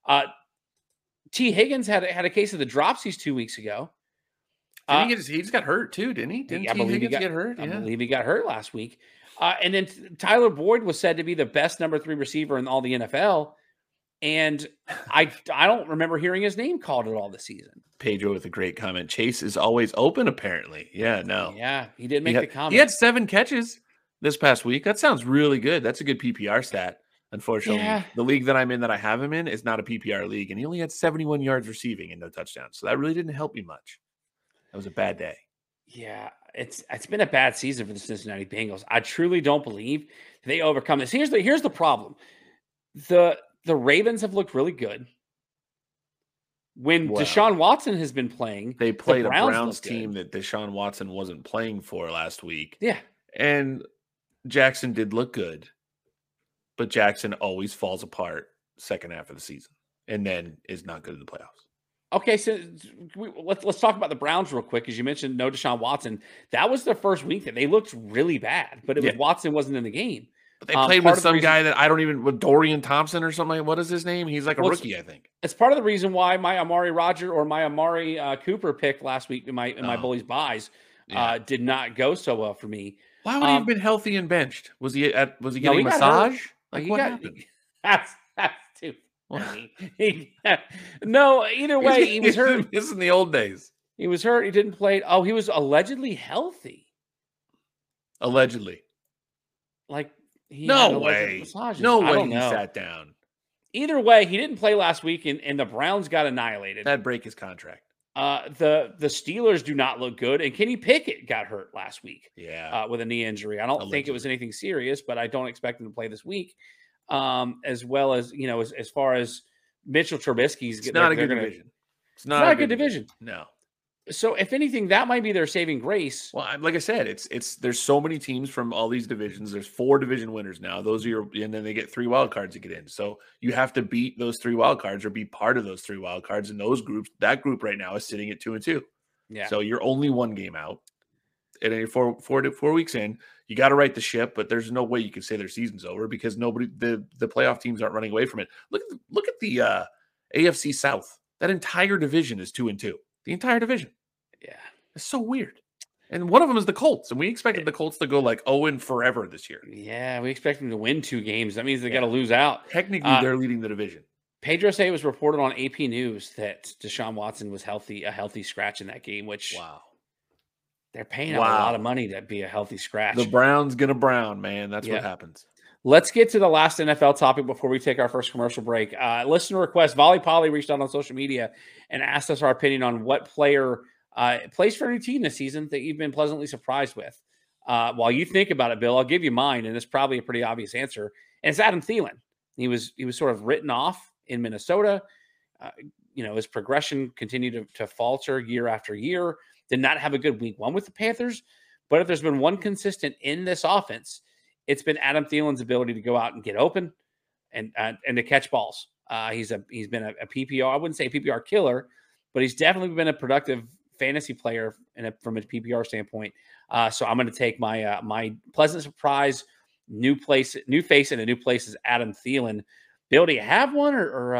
T. Higgins had a case of the dropsies 2 weeks ago. He just got hurt too, didn't he? Didn't T. Higgins get hurt? I believe he got hurt last week. And then Tyler Boyd was said to be the best number 3 receiver in all the NFL. And I don't remember hearing his name called at all this season. Pedro with a great comment. Chase is always open, apparently. Yeah, no. Yeah, he did make the comment. He had 7 catches this past week. That sounds really good. That's a good PPR stat. Unfortunately, the league that I'm in, that I have him in, is not a PPR league. And he only had 71 yards receiving and no touchdowns. So that really didn't help me much. That was a bad day. Yeah, it's been a bad season for the Cincinnati Bengals. I truly don't believe they overcome this. Here's the problem. The Ravens have looked really good. When Deshaun Watson has been playing, they played a Browns team that Deshaun Watson wasn't playing for last week. Yeah. And Jackson did look good, but Jackson always falls apart second half of the season and then is not good in the playoffs. Okay, so let's talk about the Browns real quick, because you mentioned no Deshaun Watson. That was their first week that they looked really bad, but Watson wasn't in the game. But they played with some guy that I don't even, with Dorian Thompson or something. What is his name? He's like a rookie, I think. It's part of the reason why my Amari Cooper pick last week in my Bullies buys did not go so well for me. Why would he have been healthy and benched? Was he getting a massage? Like what happened? That's too I mean, no, either way, he was hurt. This in the old days. He was hurt. He didn't play. Oh, he was allegedly healthy. Allegedly. Like, he no way. No way he sat down. Either way, he didn't play last week, and the Browns got annihilated. That'd break his contract. The Steelers do not look good, and Kenny Pickett got hurt last week. Yeah, with a knee injury. I don't think it was anything serious, but I don't expect him to play this week. As well as as far as Mitchell Trubisky's, it's not a good division. It's not a good division. No. So if anything, that might be their saving grace. Well, like I said, it's there's so many teams from all these divisions. There's 4 division winners now. Those are and then they get 3 wild cards to get in. So you have to beat those 3 wild cards or be part of those 3 wild cards. And those groups, that group right now is sitting at 2-2. Yeah. So you're only 1 game out, and you're 4 weeks in. You got to right the ship, but there's no way you can say their season's over because the playoff teams aren't running away from it. Look at the AFC South. That entire division is 2-2. The entire division. Yeah. It's so weird. And one of them is the Colts. And we expected the Colts to go like 0-4 forever this year. Yeah, we expect them to win 2 games. That means they got to lose out. Technically, they're leading the division. Pedro Say was reported on AP News that Deshaun Watson was a healthy scratch in that game, which they're paying out a lot of money to be a healthy scratch. The Browns gonna brown, man. That's what happens. Let's get to the last NFL topic before we take our first commercial break. Listener request, Volley Polly reached out on social media and asked us our opinion on what player plays for a new team this season that you've been pleasantly surprised with. While you think about it, Bill, I'll give you mine, and it's probably a pretty obvious answer. And it's Adam Thielen. He was sort of written off in Minnesota. His progression continued to falter year after year. Did not have a good week 1 with the Panthers. But if there's been one consistent in this offense, it's been Adam Thielen's ability to go out and get open and to catch balls. He's been a PPR. I wouldn't say a PPR killer, but he's definitely been a productive fantasy player from a PPR standpoint. So I'm going to take my pleasant surprise, new face in a new place is Adam Thielen. Bill, do you have one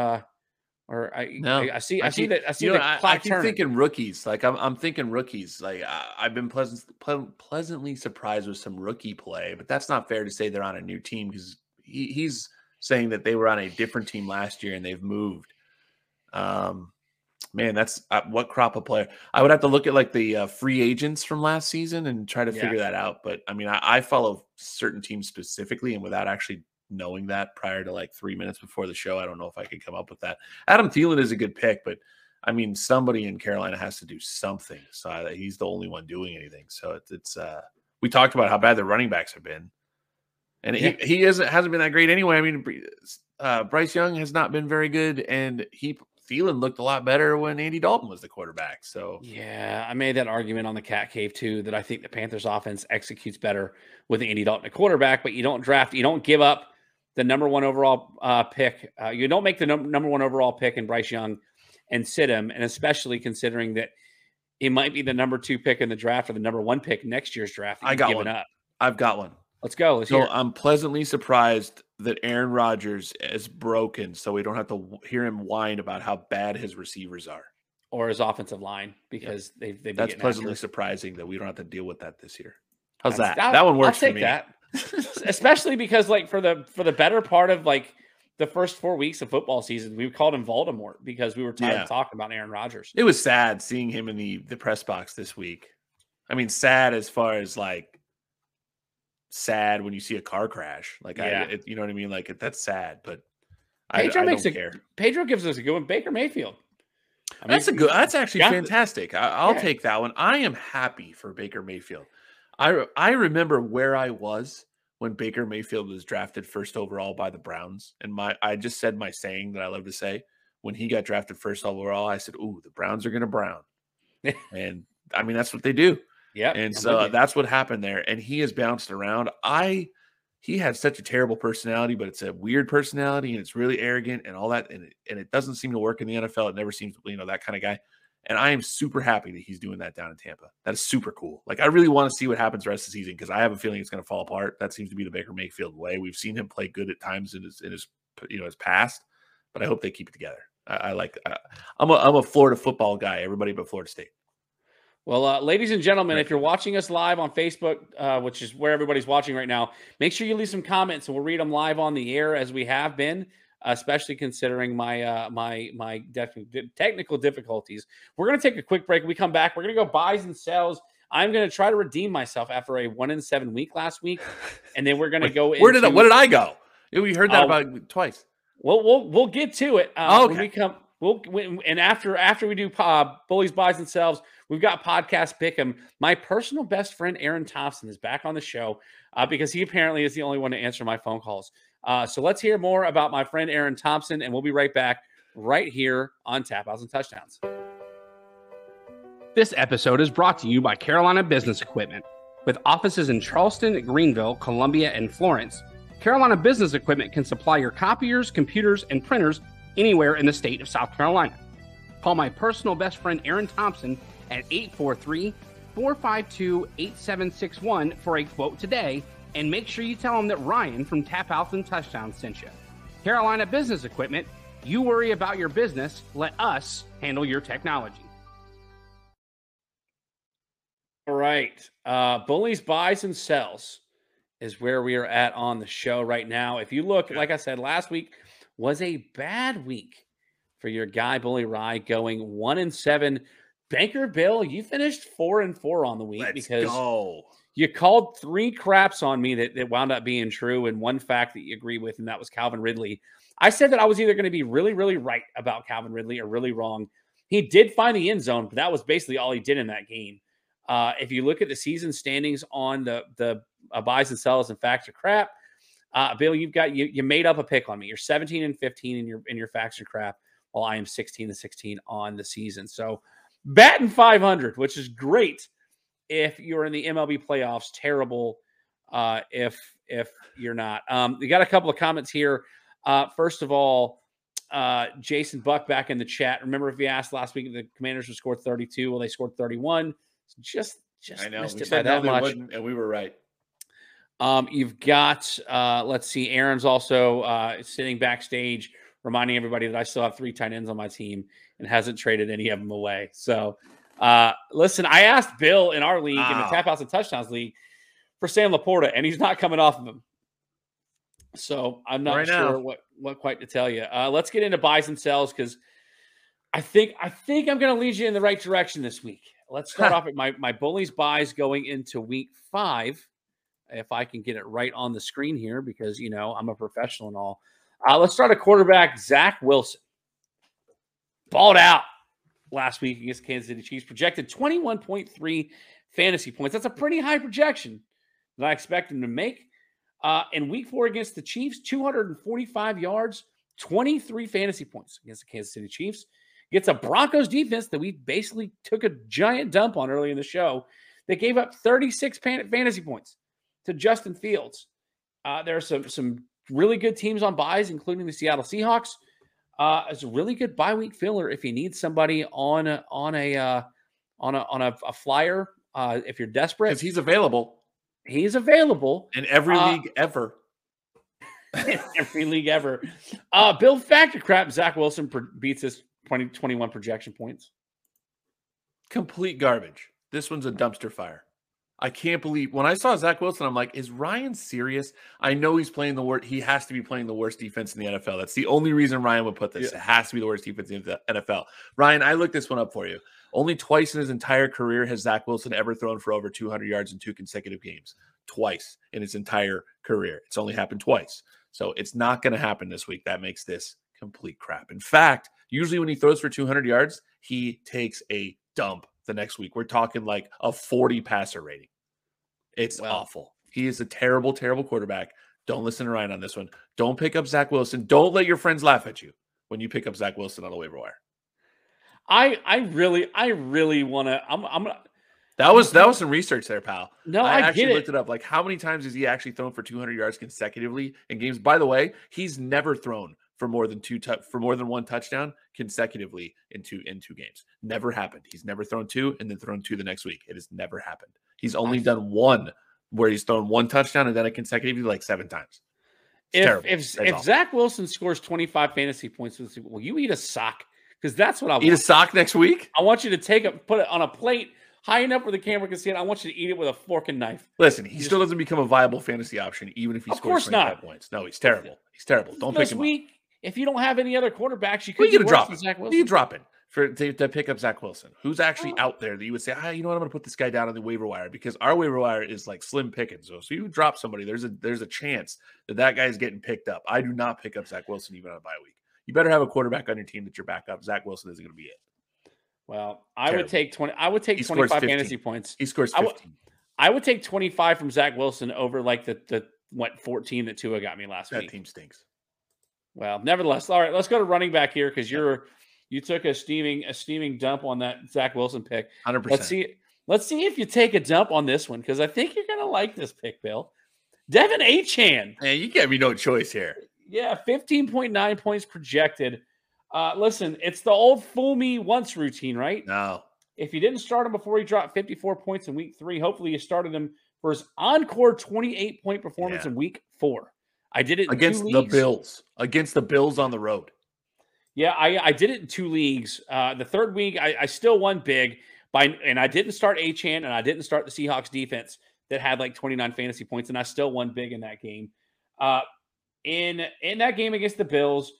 No. I see the clock turning. Thinking rookies. Like I'm thinking rookies. Like I've been pleasantly surprised with some rookie play, but that's not fair to say they're on a new team because he's saying that they were on a different team last year and they've moved. Man, that's what crop of player. I would have to look at like the free agents from last season and try to figure that out. But I mean, I follow certain teams specifically, and without actually knowing that prior to like 3 minutes before the show, I don't know if I could come up with that. Adam Thielen is a good pick, but I mean, somebody in Carolina has to do something. So he's the only one doing anything. So it's we talked about how bad the running backs have been, and he hasn't been that great anyway. I mean, Bryce Young has not been very good, and Thielen looked a lot better when Andy Dalton was the quarterback. So yeah, I made that argument on the Cat Cave too, that I think the Panthers offense executes better with Andy Dalton at quarterback, but you don't give up the number 1 overall pick. You don't make the number 1 overall pick in Bryce Young and sit him, and especially considering that it might be the number 2 pick in the draft or the number 1 pick next year's draft. I got one. I've got one. Let's go. Let's hear it. I'm pleasantly surprised that Aaron Rodgers is broken, so we don't have to hear him whine about how bad his receivers are or his offensive line because they've been that's pleasantly surprising that we don't have to deal with that this year. How's that? That one works for me. That. Especially because like for the better part of like the first 4 weeks of football season, we called him Voldemort because we were tired of talking about Aaron Rodgers. It was sad seeing him in the press box this week. I mean, sad as far as like sad when you see a car crash. Like you know what I mean? Like that's sad, but Pedro I don't care. Pedro gives us a good one. Baker Mayfield. That's actually fantastic. I'll take that one. I am happy for Baker Mayfield. I remember where I was when Baker Mayfield was drafted first overall by the Browns. And I just said my saying that I love to say. When he got drafted first overall, I said, "Ooh, the Browns are going to brown." And I mean, that's what they do. Yeah. And so that's what happened there. And he has bounced around. He had such a terrible personality, but it's a weird personality and it's really arrogant and all that. And it doesn't seem to work in the NFL. It never seems, that kind of guy. And I am super happy that he's doing that down in Tampa. That is super cool. Like, I really want to see what happens the rest of the season because I have a feeling it's going to fall apart. That seems to be the Baker Mayfield way. We've seen him play good at times in his past, but I hope they keep it together. I'm a Florida football guy, everybody but Florida State. Well, ladies and gentlemen, if you're watching us live on Facebook, which is where everybody's watching right now, make sure you leave some comments and we'll read them live on the air as we have been. especially considering my technical difficulties. We're going to take a quick break. When we come back, we're going to go buys and sells. I'm going to try to redeem myself after a 1-7 week last week, and then we're going to go. Where did I go? We heard that about twice. We'll get to it. Okay. When we come. And after we do Bullies, Buys, and Sells, we've got Podcast Pick'em. My personal best friend, Aaron Thompson, is back on the show because he apparently is the only one to answer my phone calls. So let's hear more about my friend, Aaron Thompson, and we'll be right back right here on Tap Outs and Touchdowns. This episode is brought to you by Carolina Business Equipment. With offices in Charleston, Greenville, Columbia, and Florence, Carolina Business Equipment can supply your copiers, computers, and printers anywhere in the state of South Carolina. Call my personal best friend Aaron Thompson at 843-452-8761 for a quote today, and make sure you tell him that Ryan from Tap Outs and Touchdowns sent you. Carolina Business Equipment, you worry about your business, let us handle your technology. All right. Bullies, Buys, and Sells is where we are at on the show right now. If you look, like I said, last week was a bad week for your guy, Bully Rye, going 1-7. Banker Bill, you finished 4-4 on the week. Because you called 3 craps on me that wound up being true, and one fact that you agree with, and that was Calvin Ridley. I said that I was either going to be really, really right about Calvin Ridley or really wrong. He did find the end zone, but that was basically all he did in that game. If you look at the season standings on the buys and sells and facts or crap, Bill, you made up a pick on me. You're 17-15 in your facts or crap, while I am 16-16 on the season. So batting 500, which is great if you're in the MLB playoffs. Terrible if you're not. We got a couple of comments here. First of all, Jason Buck back in the chat. Remember, if you asked last week, the Commanders would score 32. Well, they scored 31. Just I know. missed We it said by that no, they much. wouldn't, and we were right. You've got, let's see, Aaron's also sitting backstage reminding everybody that I still have 3 tight ends on my team and hasn't traded any of them away. So, listen, I asked Bill in our league, in the Tap Outs and Touchdowns League, for Sam Laporta, and he's not coming off of him. So I'm not sure what quite to tell you. Let's get into buys and sells, because I think I'm going to lead you in the right direction this week. Let's start off at my Bullies buys going into week 5. If I can get it right on the screen here, because, I'm a professional and all. Let's start at quarterback, Zach Wilson. Balled out last week against Kansas City Chiefs. Projected 21.3 fantasy points. That's a pretty high projection that I expect him to make. In week 4 against the Chiefs, 245 yards, 23 fantasy points against the Kansas City Chiefs. Gets a Broncos defense that we basically took a giant dump on early in the show. They gave up 36 fantasy points to Justin Fields. There are some really good teams on buys, including the Seattle Seahawks. It's a really good bye week filler if you need somebody on a flyer. If you're desperate, Because he's available he's available in every league ever. in every league ever. Bill, factor crap. Zach Wilson beats his 2021 projection points. Complete garbage. This one's a dumpster fire. I can't believe when I saw Zach Wilson, I'm like, is Ryan serious? I know he's playing the worst. He has to be playing the worst defense in the NFL. That's the only reason Ryan would put this. Yeah. It has to be the worst defense in the NFL. Ryan, I looked this one up for you. Only twice in his entire career has Zach Wilson ever thrown for over 200 yards in 2 consecutive games. Twice in his entire career. It's only happened twice. So it's not going to happen this week. That makes this complete crap. In fact, usually when he throws for 200 yards, he takes a dump the next week. We're talking like a 40 passer rating. It's awful. He is a terrible, terrible quarterback. Don't listen to Ryan on this one. Don't pick up Zach Wilson. Don't let your friends laugh at you when you pick up Zach Wilson on the waiver wire. I really want to. I'm gonna. That was some research there, pal. No, I actually get looked it up. Like, how many times has he actually thrown for 200 yards consecutively in games? By the way, he's never thrown for more than one touchdown consecutively in two games. Never happened. He's never thrown 2 and then thrown 2 the next week. It has never happened. He's only done 1 where he's thrown 1 touchdown and then a consecutively like 7 times. If Zach Wilson scores 25 fantasy points, will you eat a sock? Because that's what I want. Eat a sock next week? I want you to put it on a plate high enough where the camera can see it. I want you to eat it with a fork and knife. Listen, he still doesn't become a viable fantasy option, even if he scores 25 points. No, he's terrible. He's terrible. Don't pick him up. if you don't have any other quarterbacks, you Who are could you be going to worse drop? than Zach Who are Wilson. you dropping to pick up Zach Wilson? Who's actually out there that you would say, you know what, I'm going to put this guy down on the waiver wire, because our waiver wire is like slim pickings. So you drop somebody, there's a chance that guy is getting picked up. I do not pick up Zach Wilson even on a bye week. You better have a quarterback on your team that you're back up. Zach Wilson isn't going to be it. Well, I would take 20. I would take 25 fantasy points. He scores 15. I would take 25 from Zach Wilson over like the 14 that Tua got me last week. That team stinks. Well, nevertheless, all right, let's go to running back here, because you took a steaming dump on that Zach Wilson pick. 100%. Let's see if you take a dump on this one, because I think you're gonna like this pick, Bill. Devin Achane. Man, you gave me no choice here. Yeah, 15.9 points projected. Listen, it's the old fool me once routine, right? No. If you didn't start him before he dropped 54 points in week 3, hopefully you started him for his encore 28-point performance in week 4. I did it against the Bills. Against the Bills on the road. Yeah, I did it in 2 leagues. The third week, I still won big, and I didn't start Achane, and I didn't start the Seahawks defense that had like 29 fantasy points, and I still won big in that game. In that game against the Bills,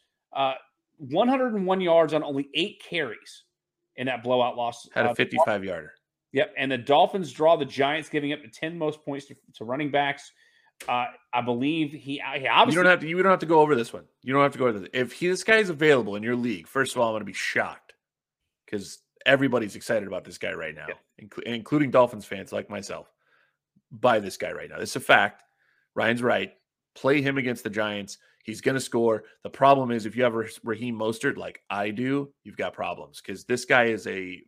101 yards on only 8 carries in that blowout loss. Had a 55-yarder. Yep, and the Dolphins draw the Giants, giving up the 10 most points to running backs. I believe he obviously. You don't have to go over this one. You don't have to go over this. If this guy is available in your league, first of all, I'm going to be shocked, because everybody's excited about this guy right now, including Dolphins fans like myself. Buy this guy right now. It's a fact. Ryan's right. Play him against the Giants. He's going to score. The problem is, if you have Raheem Mostert like I do, you've got problems, because this guy is a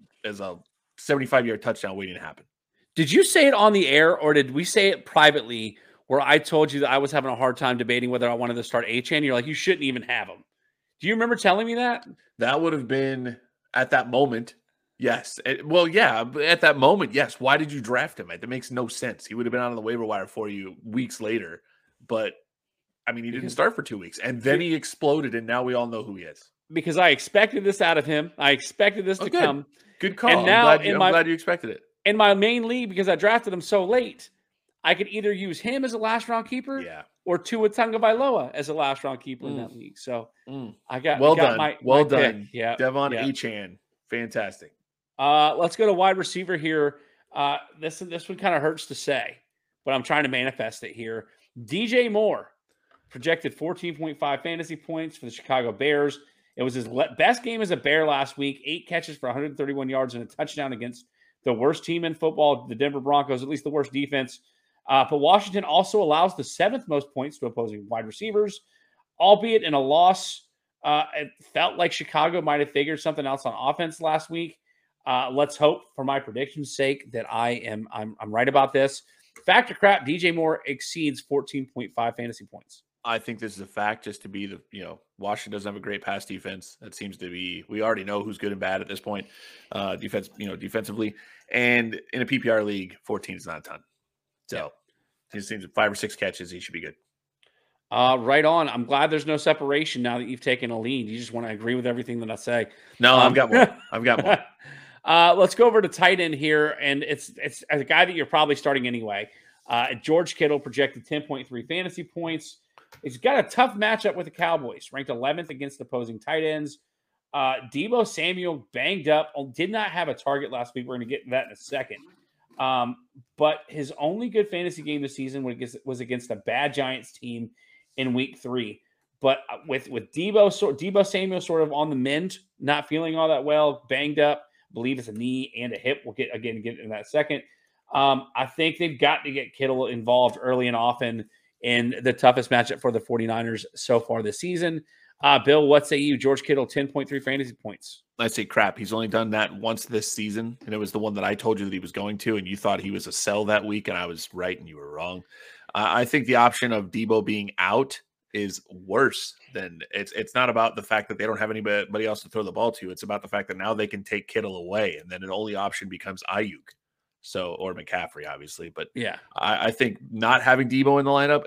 75-yard touchdown waiting to happen. Did you say it on the air, or did we say it privately, where I told you that I was having a hard time debating whether I wanted to start Achane? You're like, you shouldn't even have him. Do you remember telling me that? That would have been at that moment. Yes. At that moment, yes. Why did you draft him? That makes no sense. He would have been on the waiver wire for you weeks later. But, I mean, he didn't start for 2 weeks. And then he exploded, and now we all know who he is. Because I expected this out of him. I expected this to come. Good call. And now I'm glad you expected it. In my main league, because I drafted him so late, I could either use him as a last-round keeper or Tua Tagovailoa as a last-round keeper in that league. So I got done. my done. Pick. Yeah, Devon Achane. Fantastic. Let's go to wide receiver here. This one kind of hurts to say, but I'm trying to manifest it here. DJ Moore projected 14.5 fantasy points for the Chicago Bears. It was his best game as a Bear last week. 8 catches for 131 yards and a touchdown against the worst team in football, the Denver Broncos, at least the worst defense. But Washington also allows the 7th most points to opposing wide receivers, albeit in a loss. It felt like Chicago might have figured something else on offense last week. Let's hope, for my prediction's sake, that I'm right about this. Fact or crap, DJ Moore exceeds 14.5 fantasy points. I think this is a fact, just to be Washington doesn't have a great pass defense. That seems to be, we already know who's good and bad at this point. Defensively, and in a PPR league, 14 is not a ton. So it seems 5 or 6 catches, he should be good. Right on. I'm glad there's no separation now that you've taken a lead. You just want to agree with everything that I say. No, I've got more. I've got more. Let's go over to tight end here, and it's a guy that you're probably starting anyway. George Kittle projected 10.3 fantasy points. He's got a tough matchup with the Cowboys, ranked 11th against opposing tight ends. Deebo Samuel banged up, did not have a target last week. We're going to get to that in a second. But his only good fantasy game this season was against a bad Giants team in week 3. But with Deebo Samuel sort of on the mend, not feeling all that well, banged up, believe it's a knee and a hip. We'll get into that second. I think they've got to get Kittle involved early and often in the toughest matchup for the 49ers so far this season. Bill, what say you? George Kittle, 10.3 fantasy points. I say crap. He's only done that once this season, and it was the one that I told you that he was going to, and you thought he was a sell that week, and I was right and you were wrong. I think the option of Deebo being out is worse than it's not about the fact that they don't have anybody else to throw the ball to. It's about the fact that now they can take Kittle away, and then an only option becomes Ayuk. So, or McCaffrey, obviously. But yeah, I think not having Deebo in the lineup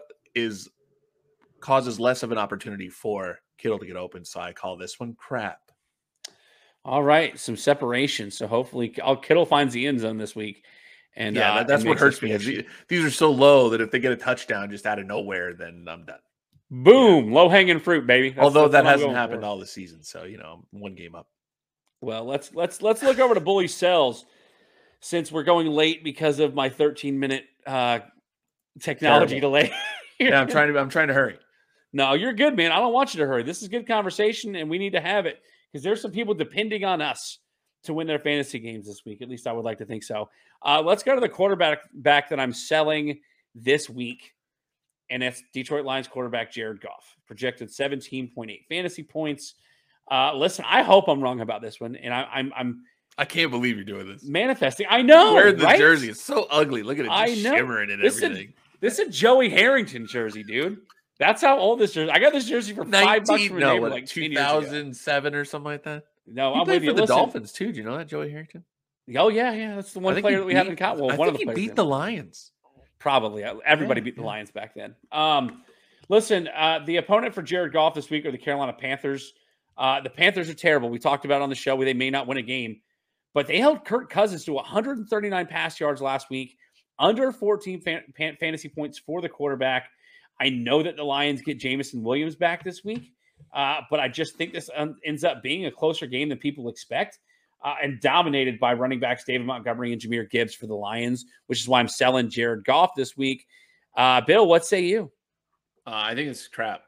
causes less of an opportunity for Kittle to get open. So I call this one crap. All right, some separation. So hopefully Kittle finds the end zone this week. And that's what hurts me. These are so low that if they get a touchdown just out of nowhere, then I'm done. Boom, low hanging fruit, baby. Although that what I'm hasn't going happened for. all the season, so I'm one game up. Well, let's look over to Bully Sells since we're going late because of my 13-minute technology delay. Yeah, I'm trying to hurry. No, you're good, man. I don't want you to hurry. This is good conversation, and we need to have it because there's some people depending on us to win their fantasy games this week. At least I would like to think so. Let's go to the quarterback that I'm selling this week, and it's Detroit Lions quarterback Jared Goff, projected 17.8 fantasy points. Listen, I hope I'm wrong about this one, and I can't believe you're doing this. manifesting. I know, Wearing the right? jersey. It's so ugly. Look at it, I just know. shimmering and This is- everything. This is a Joey Harrington jersey, dude. That's how old this jersey. I got this jersey for $5 from a neighbor like 10 years ago. 2007 or something like that. No, He I'm played with you. for the Listen, Dolphins too. Do you know that, Joey Harrington? Oh yeah. That's the I one think player he that we have in beat- college. Well, I one of think the he players. beat the Lions. Probably. Everybody Yeah, beat the yeah. Lions back then. Listen, the opponent for Jared Goff this week are the Carolina Panthers. The Panthers are terrible. We talked about it on the show where they may not win a game, but they held Kirk Cousins to 139 pass yards last week, under 14 fantasy points for the quarterback. I know that the Lions get Jamison Williams back this week, but I just think this ends up being a closer game than people expect, and dominated by running backs David Montgomery and Jahmyr Gibbs for the Lions, which is why I'm selling Jared Goff this week. Bill, what say you? I think it's crap.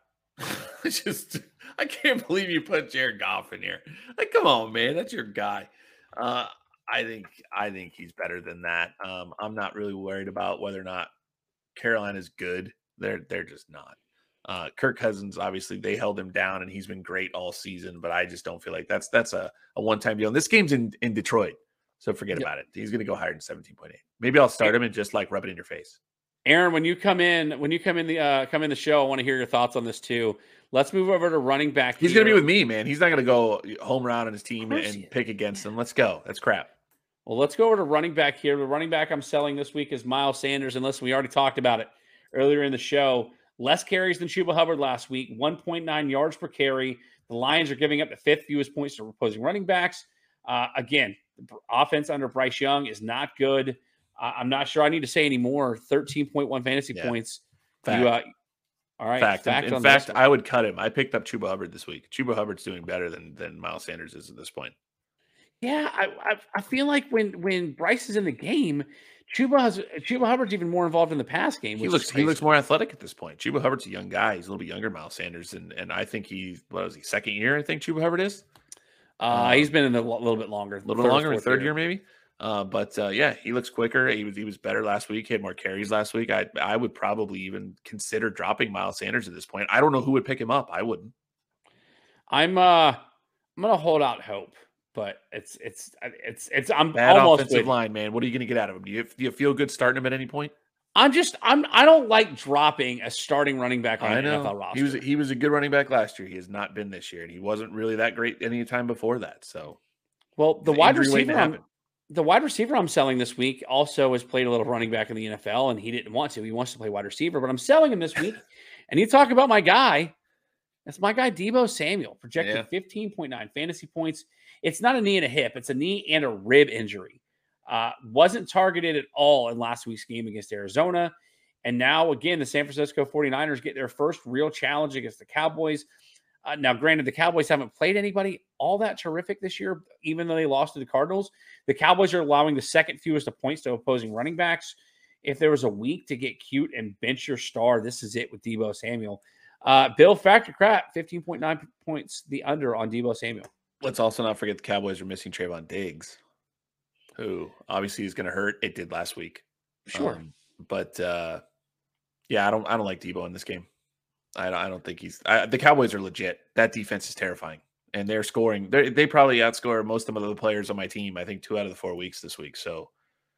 I can't believe you put Jared Goff in here. Like, come on, man, that's your guy. I think he's better than that. I'm not really worried about whether or not Carolina's good. They're just not. Kirk Cousins, obviously, they held him down, and he's been great all season. But I just don't feel like that's a one-time deal. And this game's in Detroit, so forget about it. He's going to go higher than 17.8. Maybe I'll start him and just like rub it in your face. Aaron, when you come in the show, I want to hear your thoughts on this too. Let's move over to running back. He's going to be with me, man. He's not going to go home around on his team and pick against him. Let's go. That's crap. Well, let's go over to running back here. The running back I'm selling this week is Miles Sanders. And listen, we already talked about it earlier in the show. Less carries than Chuba Hubbard last week, 1.9 yards per carry. The Lions are giving up the fifth fewest points to opposing running backs. Again, the offense under Bryce Young is not good. I'm not sure I need to say any more. 13.1 fantasy points. Fact. All right. Fact. In fact, I would cut him. I picked up Chuba Hubbard this week. Chuba Hubbard's doing better than Miles Sanders is at this point. Yeah, I feel like when Bryce is in the game, Chuba Hubbard's even more involved in the pass game. He looks more athletic at this point. Chuba Hubbard's a young guy. He's a little bit younger than Miles Sanders, and I think second year? I think Chuba Hubbard is. He's been in a little bit longer, third year maybe. But he looks quicker. He was better last week. He had more carries last week. I would probably even consider dropping Miles Sanders at this point. I don't know who would pick him up. I wouldn't. I'm gonna hold out hope, but I'm bad almost offensive line, man. What are you gonna get out of him? Do you feel good starting him at any point? I don't like dropping a starting running back on an NFL roster. He was a good running back last year. He has not been this year, and he wasn't really that great any time before that. So, well, the wide receiver I'm selling this week also has played a little running back in the NFL, and he didn't want to. He wants to play wide receiver, but I'm selling him this week. And you talk about my guy. That's my guy, Deebo Samuel, projected 15.9 fantasy points. It's not a knee and a hip. It's a knee and a rib injury. Wasn't targeted at all in last week's game against Arizona. And now, again, the San Francisco 49ers get their first real challenge against the Cowboys. Now, granted, the Cowboys haven't played anybody all that terrific this year, even though they lost to the Cardinals. The Cowboys are allowing the second fewest of points to opposing running backs. If there was a week to get cute and bench your star, this is it with Deebo Samuel. Bill, factor crap, 15.9 points, the under on Deebo Samuel. Let's also not forget the Cowboys are missing Trayvon Diggs, who obviously is going to hurt. It did last week. Sure. I don't like Deebo in this game. I don't think the Cowboys are legit. That defense is terrifying, and they're scoring. They probably outscore most of the other players on my team. I think 2 out of the 4 weeks this week. So,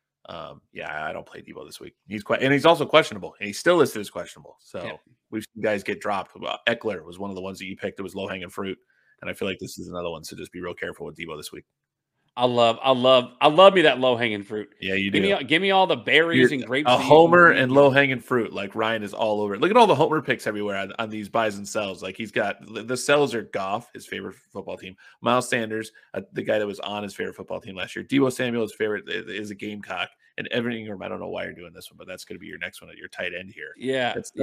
I don't play Deebo this week. He's also questionable, and he's still listed as questionable. So we've seen guys get dropped. Eckler was one of the ones that you picked that was low hanging fruit, and I feel like this is another one. So just be real careful with Deebo this week. I love me that low hanging fruit. Yeah, you do. Give me all the berries and grapes. A homer and low hanging fruit, like Ryan is all over it. Look at all the homer picks everywhere on these buys and sells. Like he's got the sells are Goff, his favorite football team. Miles Sanders, the guy that was on his favorite football team last year. Deebo Samuel's favorite is a Gamecock, and Evan Ingram. I don't know why you're doing this one, but that's going to be your next one at your tight end here. Yeah,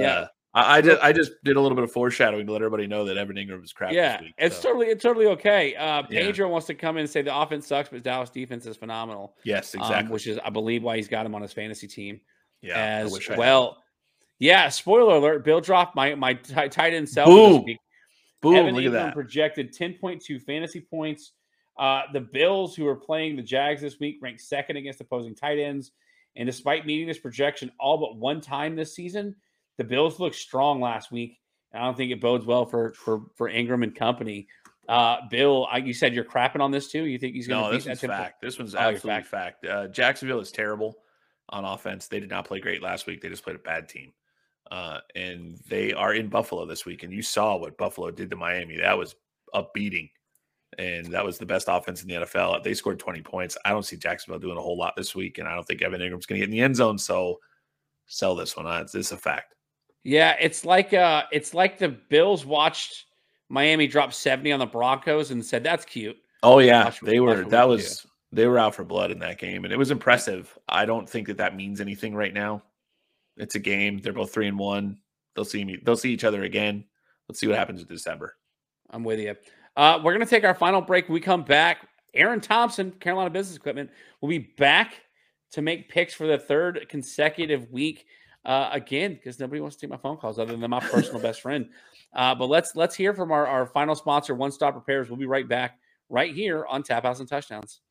I just did a little bit of foreshadowing to let everybody know that Evan Ingram is crap Yeah, this week. it's totally okay. Pedro wants to come in and say the offense sucks, but Dallas defense is phenomenal. Yes, exactly. Which is, I believe, why he's got him on his fantasy team. Yeah, as I wish I well. Yeah, spoiler alert: Bill dropped my tight end self this week. Boom! Evan Look Ingram at that. projected 10.2 fantasy points. The Bills, who are playing the Jags this week, ranked second against opposing tight ends. And despite meeting this projection all but one time this season, the Bills looked strong last week. I don't think it bodes well for Ingram and company. Bill, you said you're crapping on this too. You think he's going to? No, this one's fact. This one's absolutely fact. Jacksonville is terrible on offense. They did not play great last week. They just played a bad team. And they are in Buffalo this week. And you saw what Buffalo did to Miami. That was a beating. And that was the best offense in the NFL. They scored 20 points. I don't see Jacksonville doing a whole lot this week. And I don't think Evan Ingram's going to get in the end zone. So sell this one. This is a fact. Yeah, it's like the Bills watched Miami drop 70 on the Broncos and said, that's cute. Oh, yeah. They were out for blood in that game. And it was impressive. I don't think that means anything right now. It's a game. They're both 3-1. They'll see each other again. Let's see what happens in December. I'm with you. We're going to take our final break. When we come back, Aaron Thompson, Carolina Business Equipment, will be back to make picks for the third consecutive week. Again, because nobody wants to take my phone calls other than my personal best friend. But let's hear from our final sponsor, One Stop Repairs. We'll be right back right here on Tap House and Touchdowns.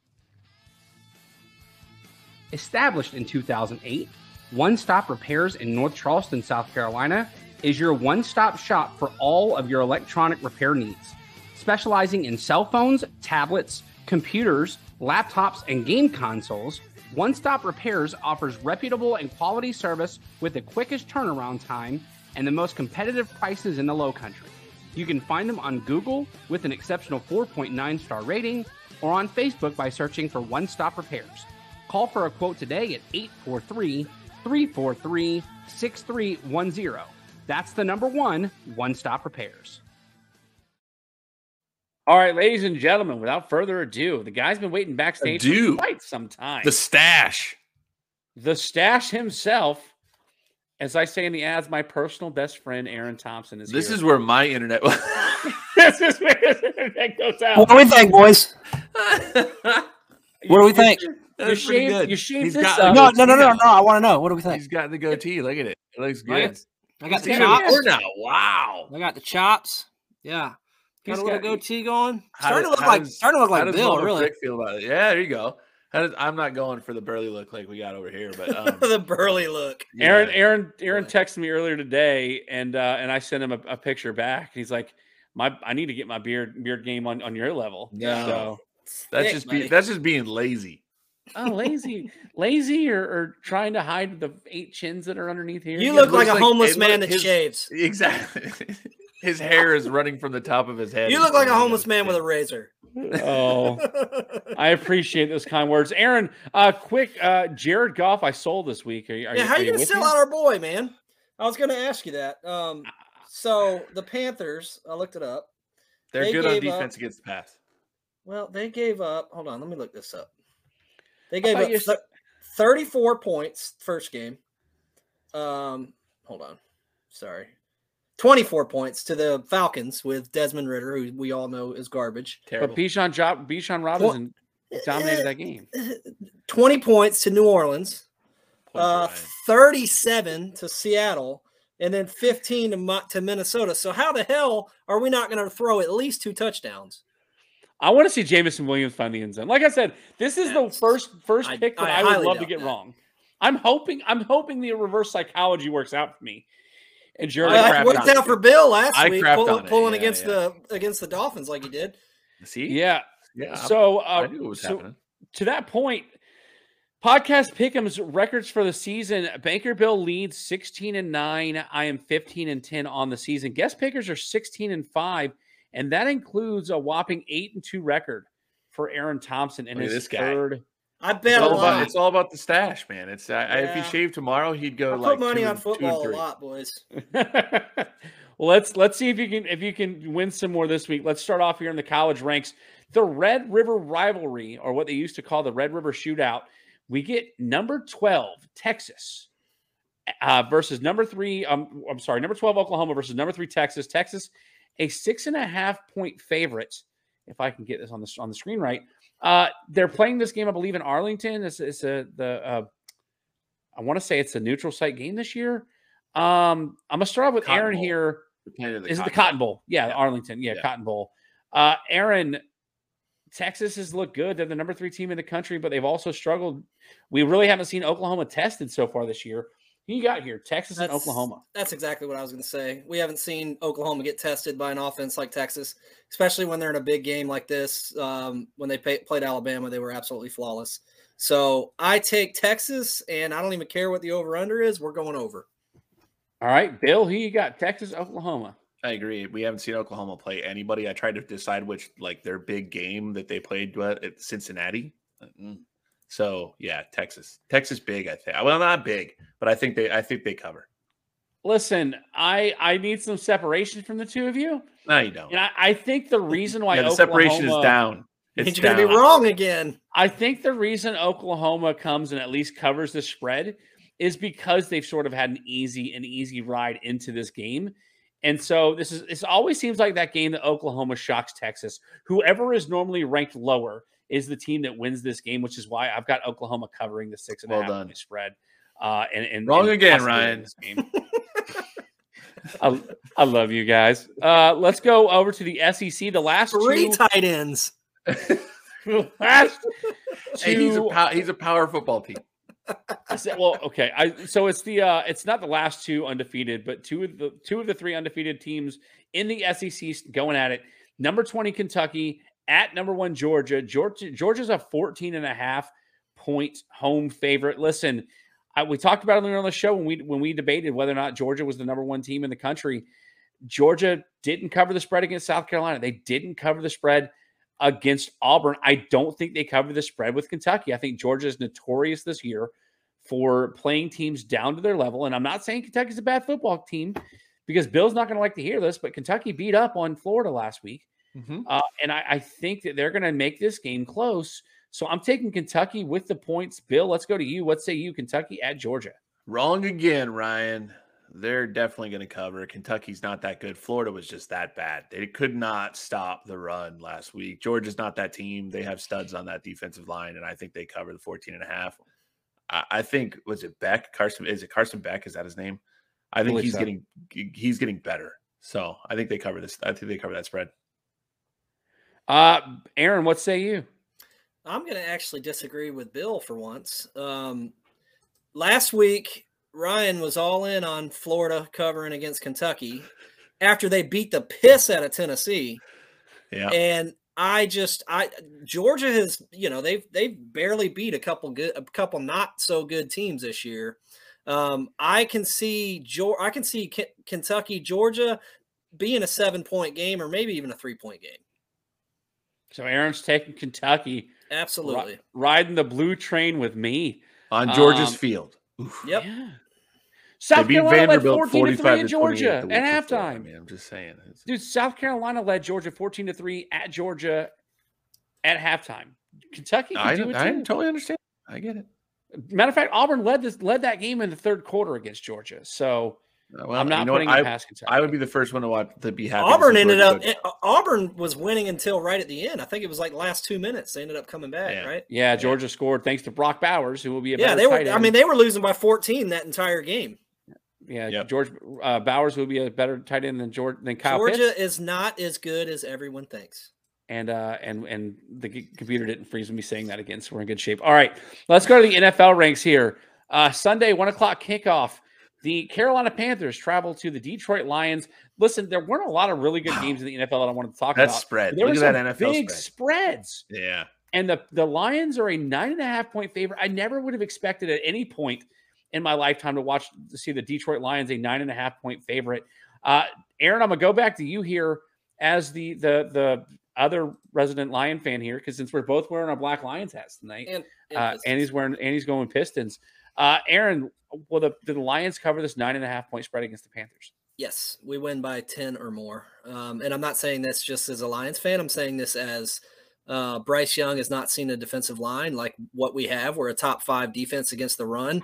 Established in 2008, One Stop Repairs in North Charleston, South Carolina, is your one-stop shop for all of your electronic repair needs. Specializing in cell phones, tablets, computers, laptops, and game consoles, One Stop Repairs offers reputable and quality service with the quickest turnaround time and the most competitive prices in the Lowcountry. You can find them on Google with an exceptional 4.9 star rating or on Facebook by searching for One Stop Repairs. Call for a quote today at 843-343-6310. That's the number one, One Stop Repairs. All right, ladies and gentlemen, without further ado, the guy's been waiting backstage for quite some time. The Stash himself, as I say in the ads, my personal best friend, Aaron Thompson, is here. This is where my internet This is where his internet goes out. What do we think, boys? What do we think? You shaved this up. No. I want to know. What do we think? He's got the goatee. Look at it. It looks good. I got the chops. Now. Wow. I got the chops. Yeah. Got a little goatee going. Starting to look like Bill, really. Rick feel about it? Yeah, there you go. I'm not going for the burly look like we got over here, but the burly look. Yeah. Aaron texted me earlier today, and I sent him a picture back. He's like, I need to get my beard game on your level. Yeah. So that's just being lazy. Oh, lazy, or trying to hide the 8 chins that are underneath here. You look like a homeless man that shaves. Exactly. His hair is running from the top of his head. You look like a homeless man with a razor. Oh, I appreciate those kind words. Aaron, quick, Jared Goff, I sold this week. How are you going to sell out our boy, man? I was going to ask you that. So the Panthers, I looked it up. They're good on defense against the pass. Well, they gave up. Hold on, let me look this up. They gave up 34 points first game. Hold on. Sorry. 24 points to the Falcons with Desmond Ridder, who we all know is garbage. Terrible. But Bijan Robinson dominated that game. 20 points to New Orleans. 37 to Seattle. And then 15 to Minnesota. So how the hell are we not going to throw at least 2 touchdowns? I want to see Jameson Williams find the end zone. Like I said, this is the first pick that I would love to get wrong. I'm hoping the reverse psychology works out for me. And Jared worked out for Bill last week, pulling against the Dolphins like he did. See, yeah. So I knew it was happening. To that point, Podcast Pick'em's records for the season: Banker Bill leads 16-9. I am 15-10 on the season. Guest pickers are 16-5. And that includes a whopping 8-2 record for Aaron Thompson in his third. I bet a lot. It's all about the stash, man. It's if he shaved tomorrow, he'd go put money on football a lot, boys. Well, let's see if you can win some more this week. Let's start off here in the college ranks. The Red River rivalry, or what they used to call the Red River Shootout. We get number 12 Texas versus number 3. Number 12 Oklahoma versus number 3 Texas. Texas, a 6.5-point favorite. If I can get this on the screen right, they're playing this game, I believe, in Arlington. I want to say it's a neutral site game this year. I'm gonna start off with Aaron here. Is it the Cotton Bowl? Yeah, Arlington. Yeah, Cotton Bowl. Aaron, Texas has looked good. They're the number 3 team in the country, but they've also struggled. We really haven't seen Oklahoma tested so far this year. Who you got here? Texas and Oklahoma. That's exactly what I was going to say. We haven't seen Oklahoma get tested by an offense like Texas, especially when they're in a big game like this. When they played Alabama, they were absolutely flawless. So I take Texas, and I don't even care what the over-under is. We're going over. All right, Bill, who you got? Texas, Oklahoma. I agree. We haven't seen Oklahoma play anybody. I tried to decide which, their big game that they played at Cincinnati. So yeah, Texas big. I think. Well, not big, but I think they cover. Listen, I need some separation from the two of you. No, you don't. And I think the reason why the separation is down. You're going to be wrong again. I think the reason Oklahoma comes and at least covers the spread is because they've sort of had an easy ride into this game. And so this always seems like that game that Oklahoma shocks Texas. Whoever is normally ranked lower is the team that wins this game, which is why I've got Oklahoma covering the 6.5 point spread. Wrong again, Ryan. This game. I love you guys. Let's go over to the SEC. The last 3 tight ends. Last two, he's a power football team. Okay. So it's not the last 2 undefeated, but two of the 3 undefeated teams in the SEC going at it. Number 20 Kentucky at number 1 Georgia. Georgia's a 14.5 point home favorite. Listen, we talked about it earlier on the show when we debated whether or not Georgia was the number 1 team in the country. Georgia didn't cover the spread against South Carolina. They didn't cover the spread against Auburn. I don't think they covered the spread with Kentucky. I think Georgia is notorious this year for playing teams down to their level. And I'm not saying Kentucky's a bad football team because Bill's not going to like to hear this, but Kentucky beat up on Florida last week. Mm-hmm. And I think that they're going to make this game close. So I'm taking Kentucky with the points. Bill, let's go to you. What say you? Kentucky at Georgia. Wrong again, Ryan. They're definitely going to cover. Kentucky's not that good. Florida was just that bad. They could not stop the run last week. Georgia's not that team. They have studs on that defensive line, and I think they cover the 14.5. I think, was it Beck? Is it Carson Beck? Is that his name? I think he's getting better. So I think they cover this. I think they cover that spread. Aaron, what say you? I'm going to actually disagree with Bill for once. Last week, Ryan was all in on Florida covering against Kentucky after they beat the piss out of Tennessee. Yeah. And Georgia has, they've barely beat a couple not so good teams this year. I can see Kentucky, Georgia being a 7-point game or maybe even a 3-point game. So Aaron's taking Kentucky. Absolutely. Riding the blue train with me. On Georgia's field. Oof. Yep. Yeah. South Carolina led 14-3 at Georgia at halftime. I'm just saying. Dude, South Carolina led Georgia 14-3 at Georgia at halftime. Kentucky can do it too. I totally understand. I get it. Matter of fact, Auburn led that game in the third quarter against Georgia. So I'm not putting it past Kentucky. I would be the first one to be happy. Auburn was winning until right at the end. I think it was like last 2 minutes. They ended up coming back, right? Yeah, Georgia scored thanks to Brock Bowers, who will be a better tight end. They were losing by 14 that entire game. Yeah, George Bowers will be a better tight end than Kyle Georgia Pitts. is not as good as everyone thinks. And the computer didn't freeze me saying that again, so we're in good shape. All right, let's go to the NFL ranks here. Sunday, 1:00 kickoff. The Carolina Panthers travel to the Detroit Lions. Listen, there weren't a lot of really good games in the NFL that I wanted to talk about. That spread. There were some that NFL big spreads. Yeah. And the Lions are a 9.5-point favorite. I never would have expected at any point in my lifetime to see the Detroit Lions a 9.5-point favorite. Aaron, I'm gonna go back to you here as the other resident Lion fan here, because since we're both wearing our black Lions hats tonight, and he's going Pistons. Aaron, did the Lions cover this 9.5-point spread against the Panthers? Yes, we win by 10 or more. And I'm not saying this just as a Lions fan. I'm saying this as Bryce Young has not seen a defensive line like what we have. We're a top 5 defense against the run.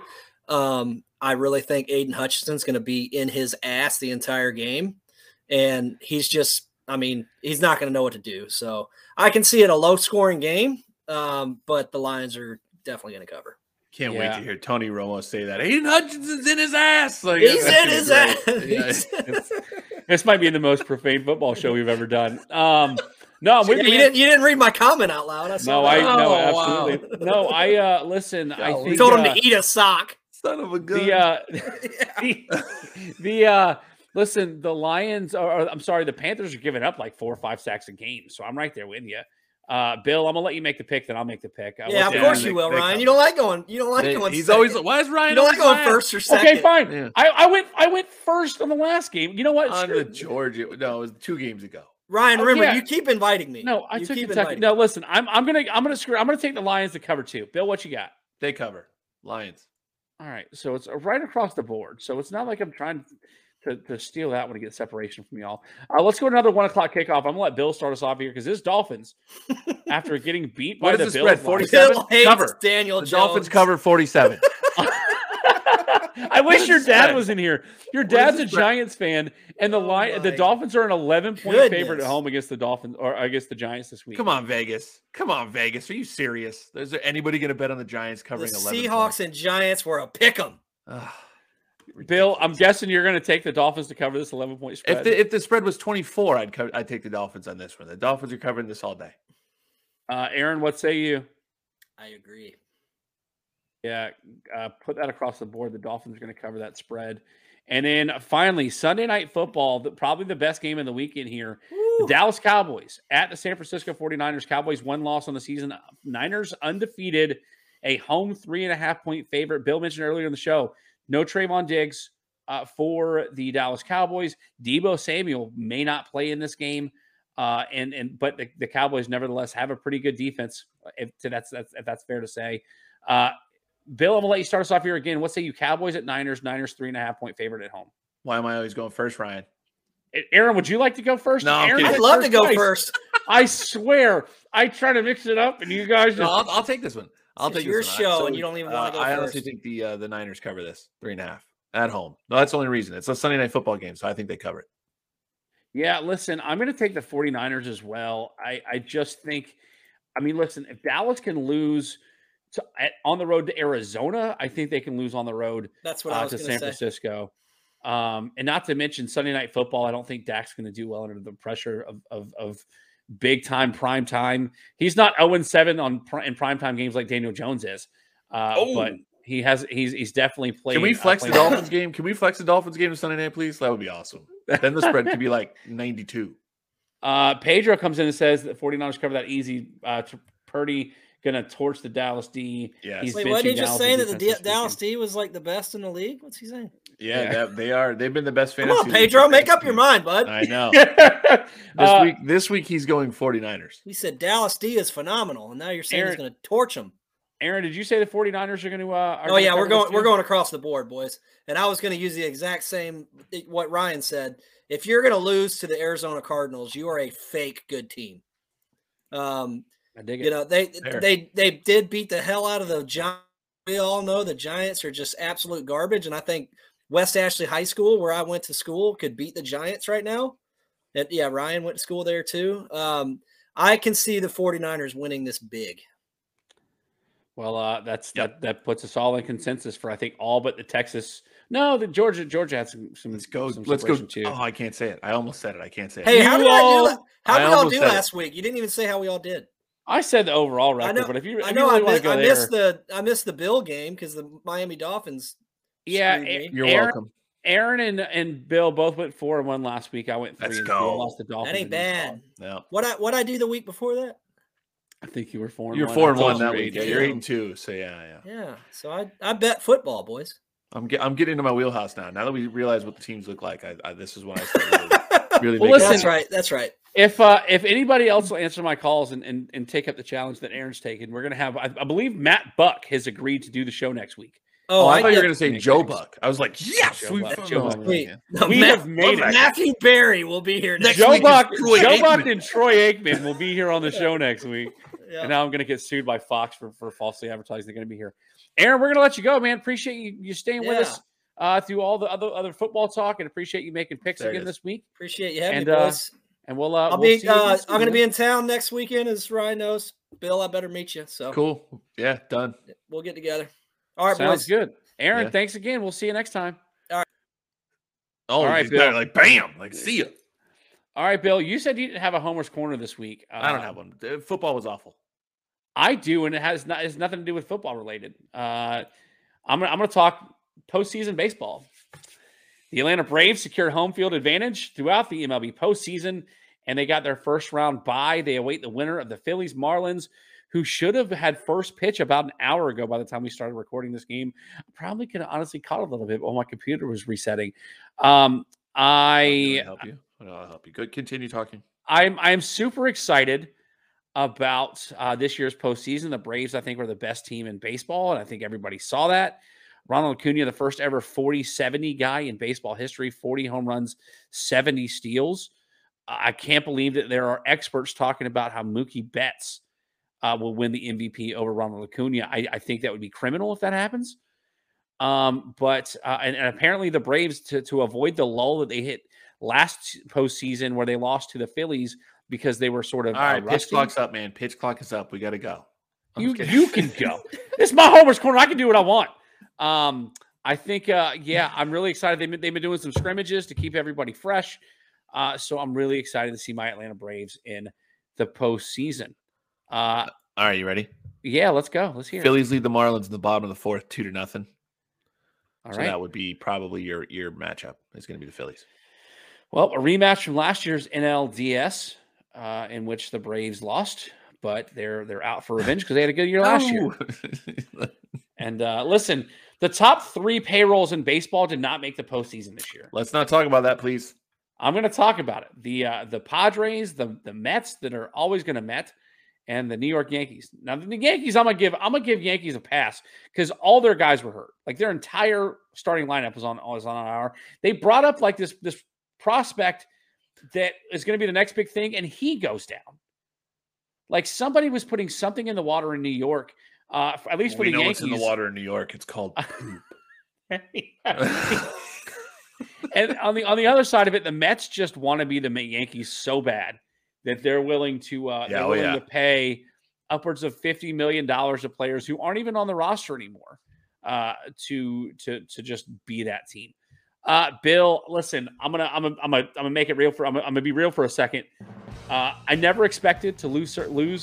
I really think Aiden Hutchinson's going to be in his ass the entire game. And he's just, I mean, he's not going to know what to do. So I can see it a low-scoring game, but the Lions are definitely going to cover. Can't wait to hear Tony Romo say that. Aiden Hutchinson's in his ass. Like, he's in his ass. Yeah. This might be the most profane football show we've ever done. No, I'm with you. You didn't read my comment out loud. Absolutely. No, I listen. I think we told him to eat a sock. Son of a gun. Listen, the Lions are. I'm sorry, the Panthers are giving up like 4 or 5 sacks a game. So I'm right there with you. Bill, I'm gonna let you make the pick, then I'll make the pick. Yeah, of course you will, Ryan. You don't like going. He's always. Why is Ryan? You don't like going first or second? Okay, fine. Yeah. I went first on the last game. You know what? On the Georgia. No, it was 2 games ago. Ryan, remember, you keep inviting me. No, I took Kentucky. No, listen, I'm gonna take the Lions to cover 2. Bill, what you got? They cover. Lions. All right, so it's right across the board. So it's not like I'm trying to steal that one to get separation from y'all. Let's go to another 1 o'clock kickoff. I'm gonna let Bill start us off here because this Dolphins, after getting beat by the Bills, 47 cover. Daniel the Jones. Dolphins cover 47. I wish your dad was in here. Your dad's a Giants fan, and the Dolphins are an 11-point favorite at home against the Dolphins or against the Giants this week. Come on, Vegas. Are you serious? Is there anybody going to bet on the Giants covering 11? Seahawks points? And Giants were a pick 'em. Bill, I'm guessing you're going to take the Dolphins to cover this 11-point spread. If the spread was 24, I'd take the Dolphins on this one. The Dolphins are covering this all day. Aaron, what say you? I agree. Yeah, put that across the board. The Dolphins are going to cover that spread. And then finally, Sunday Night Football, probably the best game of the weekend here. The Dallas Cowboys at the San Francisco 49ers. Cowboys 1 loss on the season. Niners undefeated, a home 3.5-point favorite. Bill mentioned earlier in the show, no Trayvon Diggs for the Dallas Cowboys. Deebo Samuel may not play in this game. But the Cowboys nevertheless have a pretty good defense, if that's fair to say. Bill, I'm gonna let you start us off here again. What say you, Cowboys at Niners? Niners 3.5-point favorite at home. Why am I always going first, Ryan? Aaron, would you like to go first? No, I'd love to go first. I swear, I try to mix it up, and you guys. I'll take this one. I'll take your this one. show, and you don't even want to go I first. honestly think the Niners cover this 3.5 at home. No, that's the only reason. It's a Sunday Night Football game, so I think they cover it. Yeah, listen, I'm going to take the 49ers as well. I just think, listen, if Dallas can lose on the road to Arizona, I think they can lose on the road That's what I was to San Francisco. And not to mention Sunday Night Football, I don't think Dak's going to do well under the pressure of big-time prime time. He's not 0-7 in primetime games like Daniel Jones is, but he's definitely played. Can we flex the Dolphins game? Can we flex the Dolphins game to Sunday night, please? That would be awesome. Then the spread could be like 92. Pedro comes in and says that 49ers cover that easy. Purdy going to torch the Dallas D. Yes. Wait, what did he just say that the Dallas D was like the best in the league? What's he saying? Yeah. They are. They've been the best fantasy. Come on, Pedro, make up your mind, bud. I know. This week he's going 49ers. He said Dallas D is phenomenal, and now you're saying he's going to torch them. Aaron, did you say the 49ers are going to? We're going across the board, boys. And I was going to use the exact same what Ryan said. If you're going to lose to the Arizona Cardinals, you are a fake good team. I dig it. They did beat the hell out of the Giants. We all know the Giants are just absolute garbage, and I think West Ashley High School, where I went to school, could beat the Giants right now. And Ryan went to school there too. I can see the 49ers winning this big. Well, that puts us all in consensus for I think all but the Texas. No, the Georgia had some. Let's go too. Oh, I can't say it. I almost said it. I can't say it. Hey, how did we all do last week? You didn't even say how we all did. I said the overall record, but if you really want to go I missed the Bill game because the Miami Dolphins. Yeah, you're welcome. Aaron and Bill both went 4-1 last week. I went 3. Let's go. Lost the Dolphins. That ain't bad. No. What I do the week before that? I think you were 4-1. You're 4-1 that week. Yeah, you're 8-2. So yeah. Yeah. So I bet football, boys. I'm getting into my wheelhouse now. Now that we realize what the teams look like, this is when I start really well, making listen, That's right. If anybody else will answer my calls and take up the challenge that Aaron's taken, we're gonna have I believe Matt Buck has agreed to do the show next week. Oh, I thought you were gonna say Joe Buck. I was like, yes, we have made it. Matthew Berry will be here next week. Joe Buck and Troy Aikman will be here on the show next week. Yeah. And now I'm going to get sued by Fox for falsely advertising. They're going to be here. Aaron, we're going to let you go, man. Appreciate you staying with us through all the other football talk, and appreciate you making picks again this week. Appreciate you having me, boys. And we'll I'm going to be in town next weekend, as Ryan knows. Bill, I better meet you. So cool. Yeah, done. We'll get together. All right, sounds boys. good. Aaron, thanks again. We'll see you next time. All right. Oh, all right, Bill. Like bam, like see you. All right, Bill. You said you didn't have a Homer's Corner this week. I don't have one. Football was awful. I do, and it has nothing to do with football related. I'm gonna talk postseason baseball. The Atlanta Braves secured home field advantage throughout the MLB postseason, and they got their first round bye. They await the winner of the Phillies Marlins, who should have had first pitch about an hour ago by the time we started recording this game. I probably could have honestly caught a little bit while my computer was resetting. I'll help you. I'll help you. Good. Continue talking. I'm super excited about this year's postseason. The Braves, I think, were the best team in baseball, and I think everybody saw that. Ronald Acuna, the first ever 40-70 guy in baseball history, 40 home runs, 70 steals. I can't believe that there are experts talking about how Mookie Betts will win the MVP over Ronald Acuna. I think that would be criminal if that happens. But apparently the Braves, to avoid the lull that they hit last postseason where they lost to the Phillies because they were sort of all right. rusty. Pitch clock's up, man. Pitch clock is up. We got to go. You can go. This is my Homer's Corner. I can do what I want. I think, I'm really excited. They've been doing some scrimmages to keep everybody fresh. So I'm really excited to see my Atlanta Braves in the postseason. All right, you ready? Yeah, let's go. Let's hear Phillies lead the Marlins in the bottom of the fourth, 2-0. All so right. That would be probably your matchup. It's going to be the Phillies. Well, a rematch from last year's NLDS, in which the Braves lost, but they're out for revenge because they had a good year last year. And listen, the top 3 payrolls in baseball did not make the postseason this year. Let's not talk about that, please. I'm going to talk about it. The Padres, the Mets that are always going to Met, and the New York Yankees. Now the Yankees, I'm gonna give Yankees a pass because all their guys were hurt. Like their entire starting lineup was on IR. They brought up like this prospect that is going to be the next big thing, and he goes down. Like somebody was putting something in the water in New York. At least for the Yankees. What's in the water in New York? It's called poop. And on the other side of it, the Mets just want to be the Yankees so bad that they're willing to to pay upwards of $50 million to players who aren't even on the roster anymore to just be that team. Bill, listen, I'm gonna make it real I'm gonna be real for a second. I never expected to lose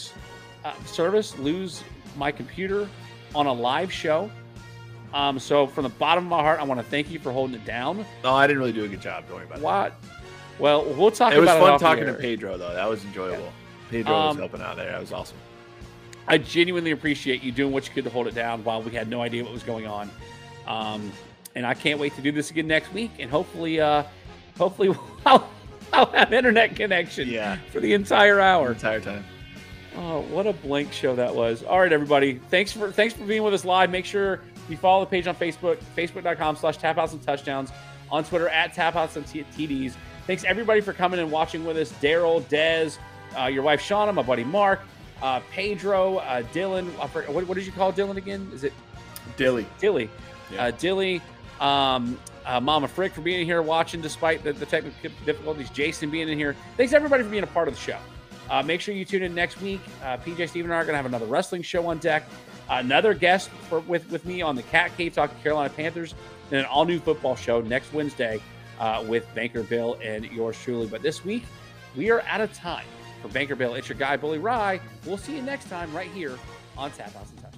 my computer on a live show. So from the bottom of my heart, I want to thank you for holding it down. No, I didn't really do a good job. Don't worry about what? Well, we'll talk about it. It was fun off talking the to air. Pedro, though. That was enjoyable. Pedro was helping out there. That was awesome. I genuinely appreciate you doing what you could to hold it down while we had no idea what was going on. And I can't wait to do this again next week. And hopefully I'll have internet connection for the entire hour. The entire time. Oh, what a blank show that was. All right, everybody. Thanks for being with us live. Make sure you follow the page on Facebook, facebook.com/tapoutsandtouchdowns, on Twitter @tapoutsandtds. Thanks everybody for coming and watching with us. Daryl, Dez, your wife Shauna, my buddy Mark, Pedro, Dylan. What did you call Dylan again? Is it Dilly? Yeah. Dilly. Mama Frick for being here watching despite the technical difficulties. Jason being in here. Thanks everybody for being a part of the show. Make sure you tune in next week. PJ, Steve, and I are going to have another wrestling show on deck. Another guest with me on the Cat Cave talking Carolina Panthers, and an all-new football show next Wednesday with Banker Bill and yours truly. But this week, we are out of time. For Banker Bill, it's your guy, Bully Rye. We'll see you next time right here on Tap House and Touch.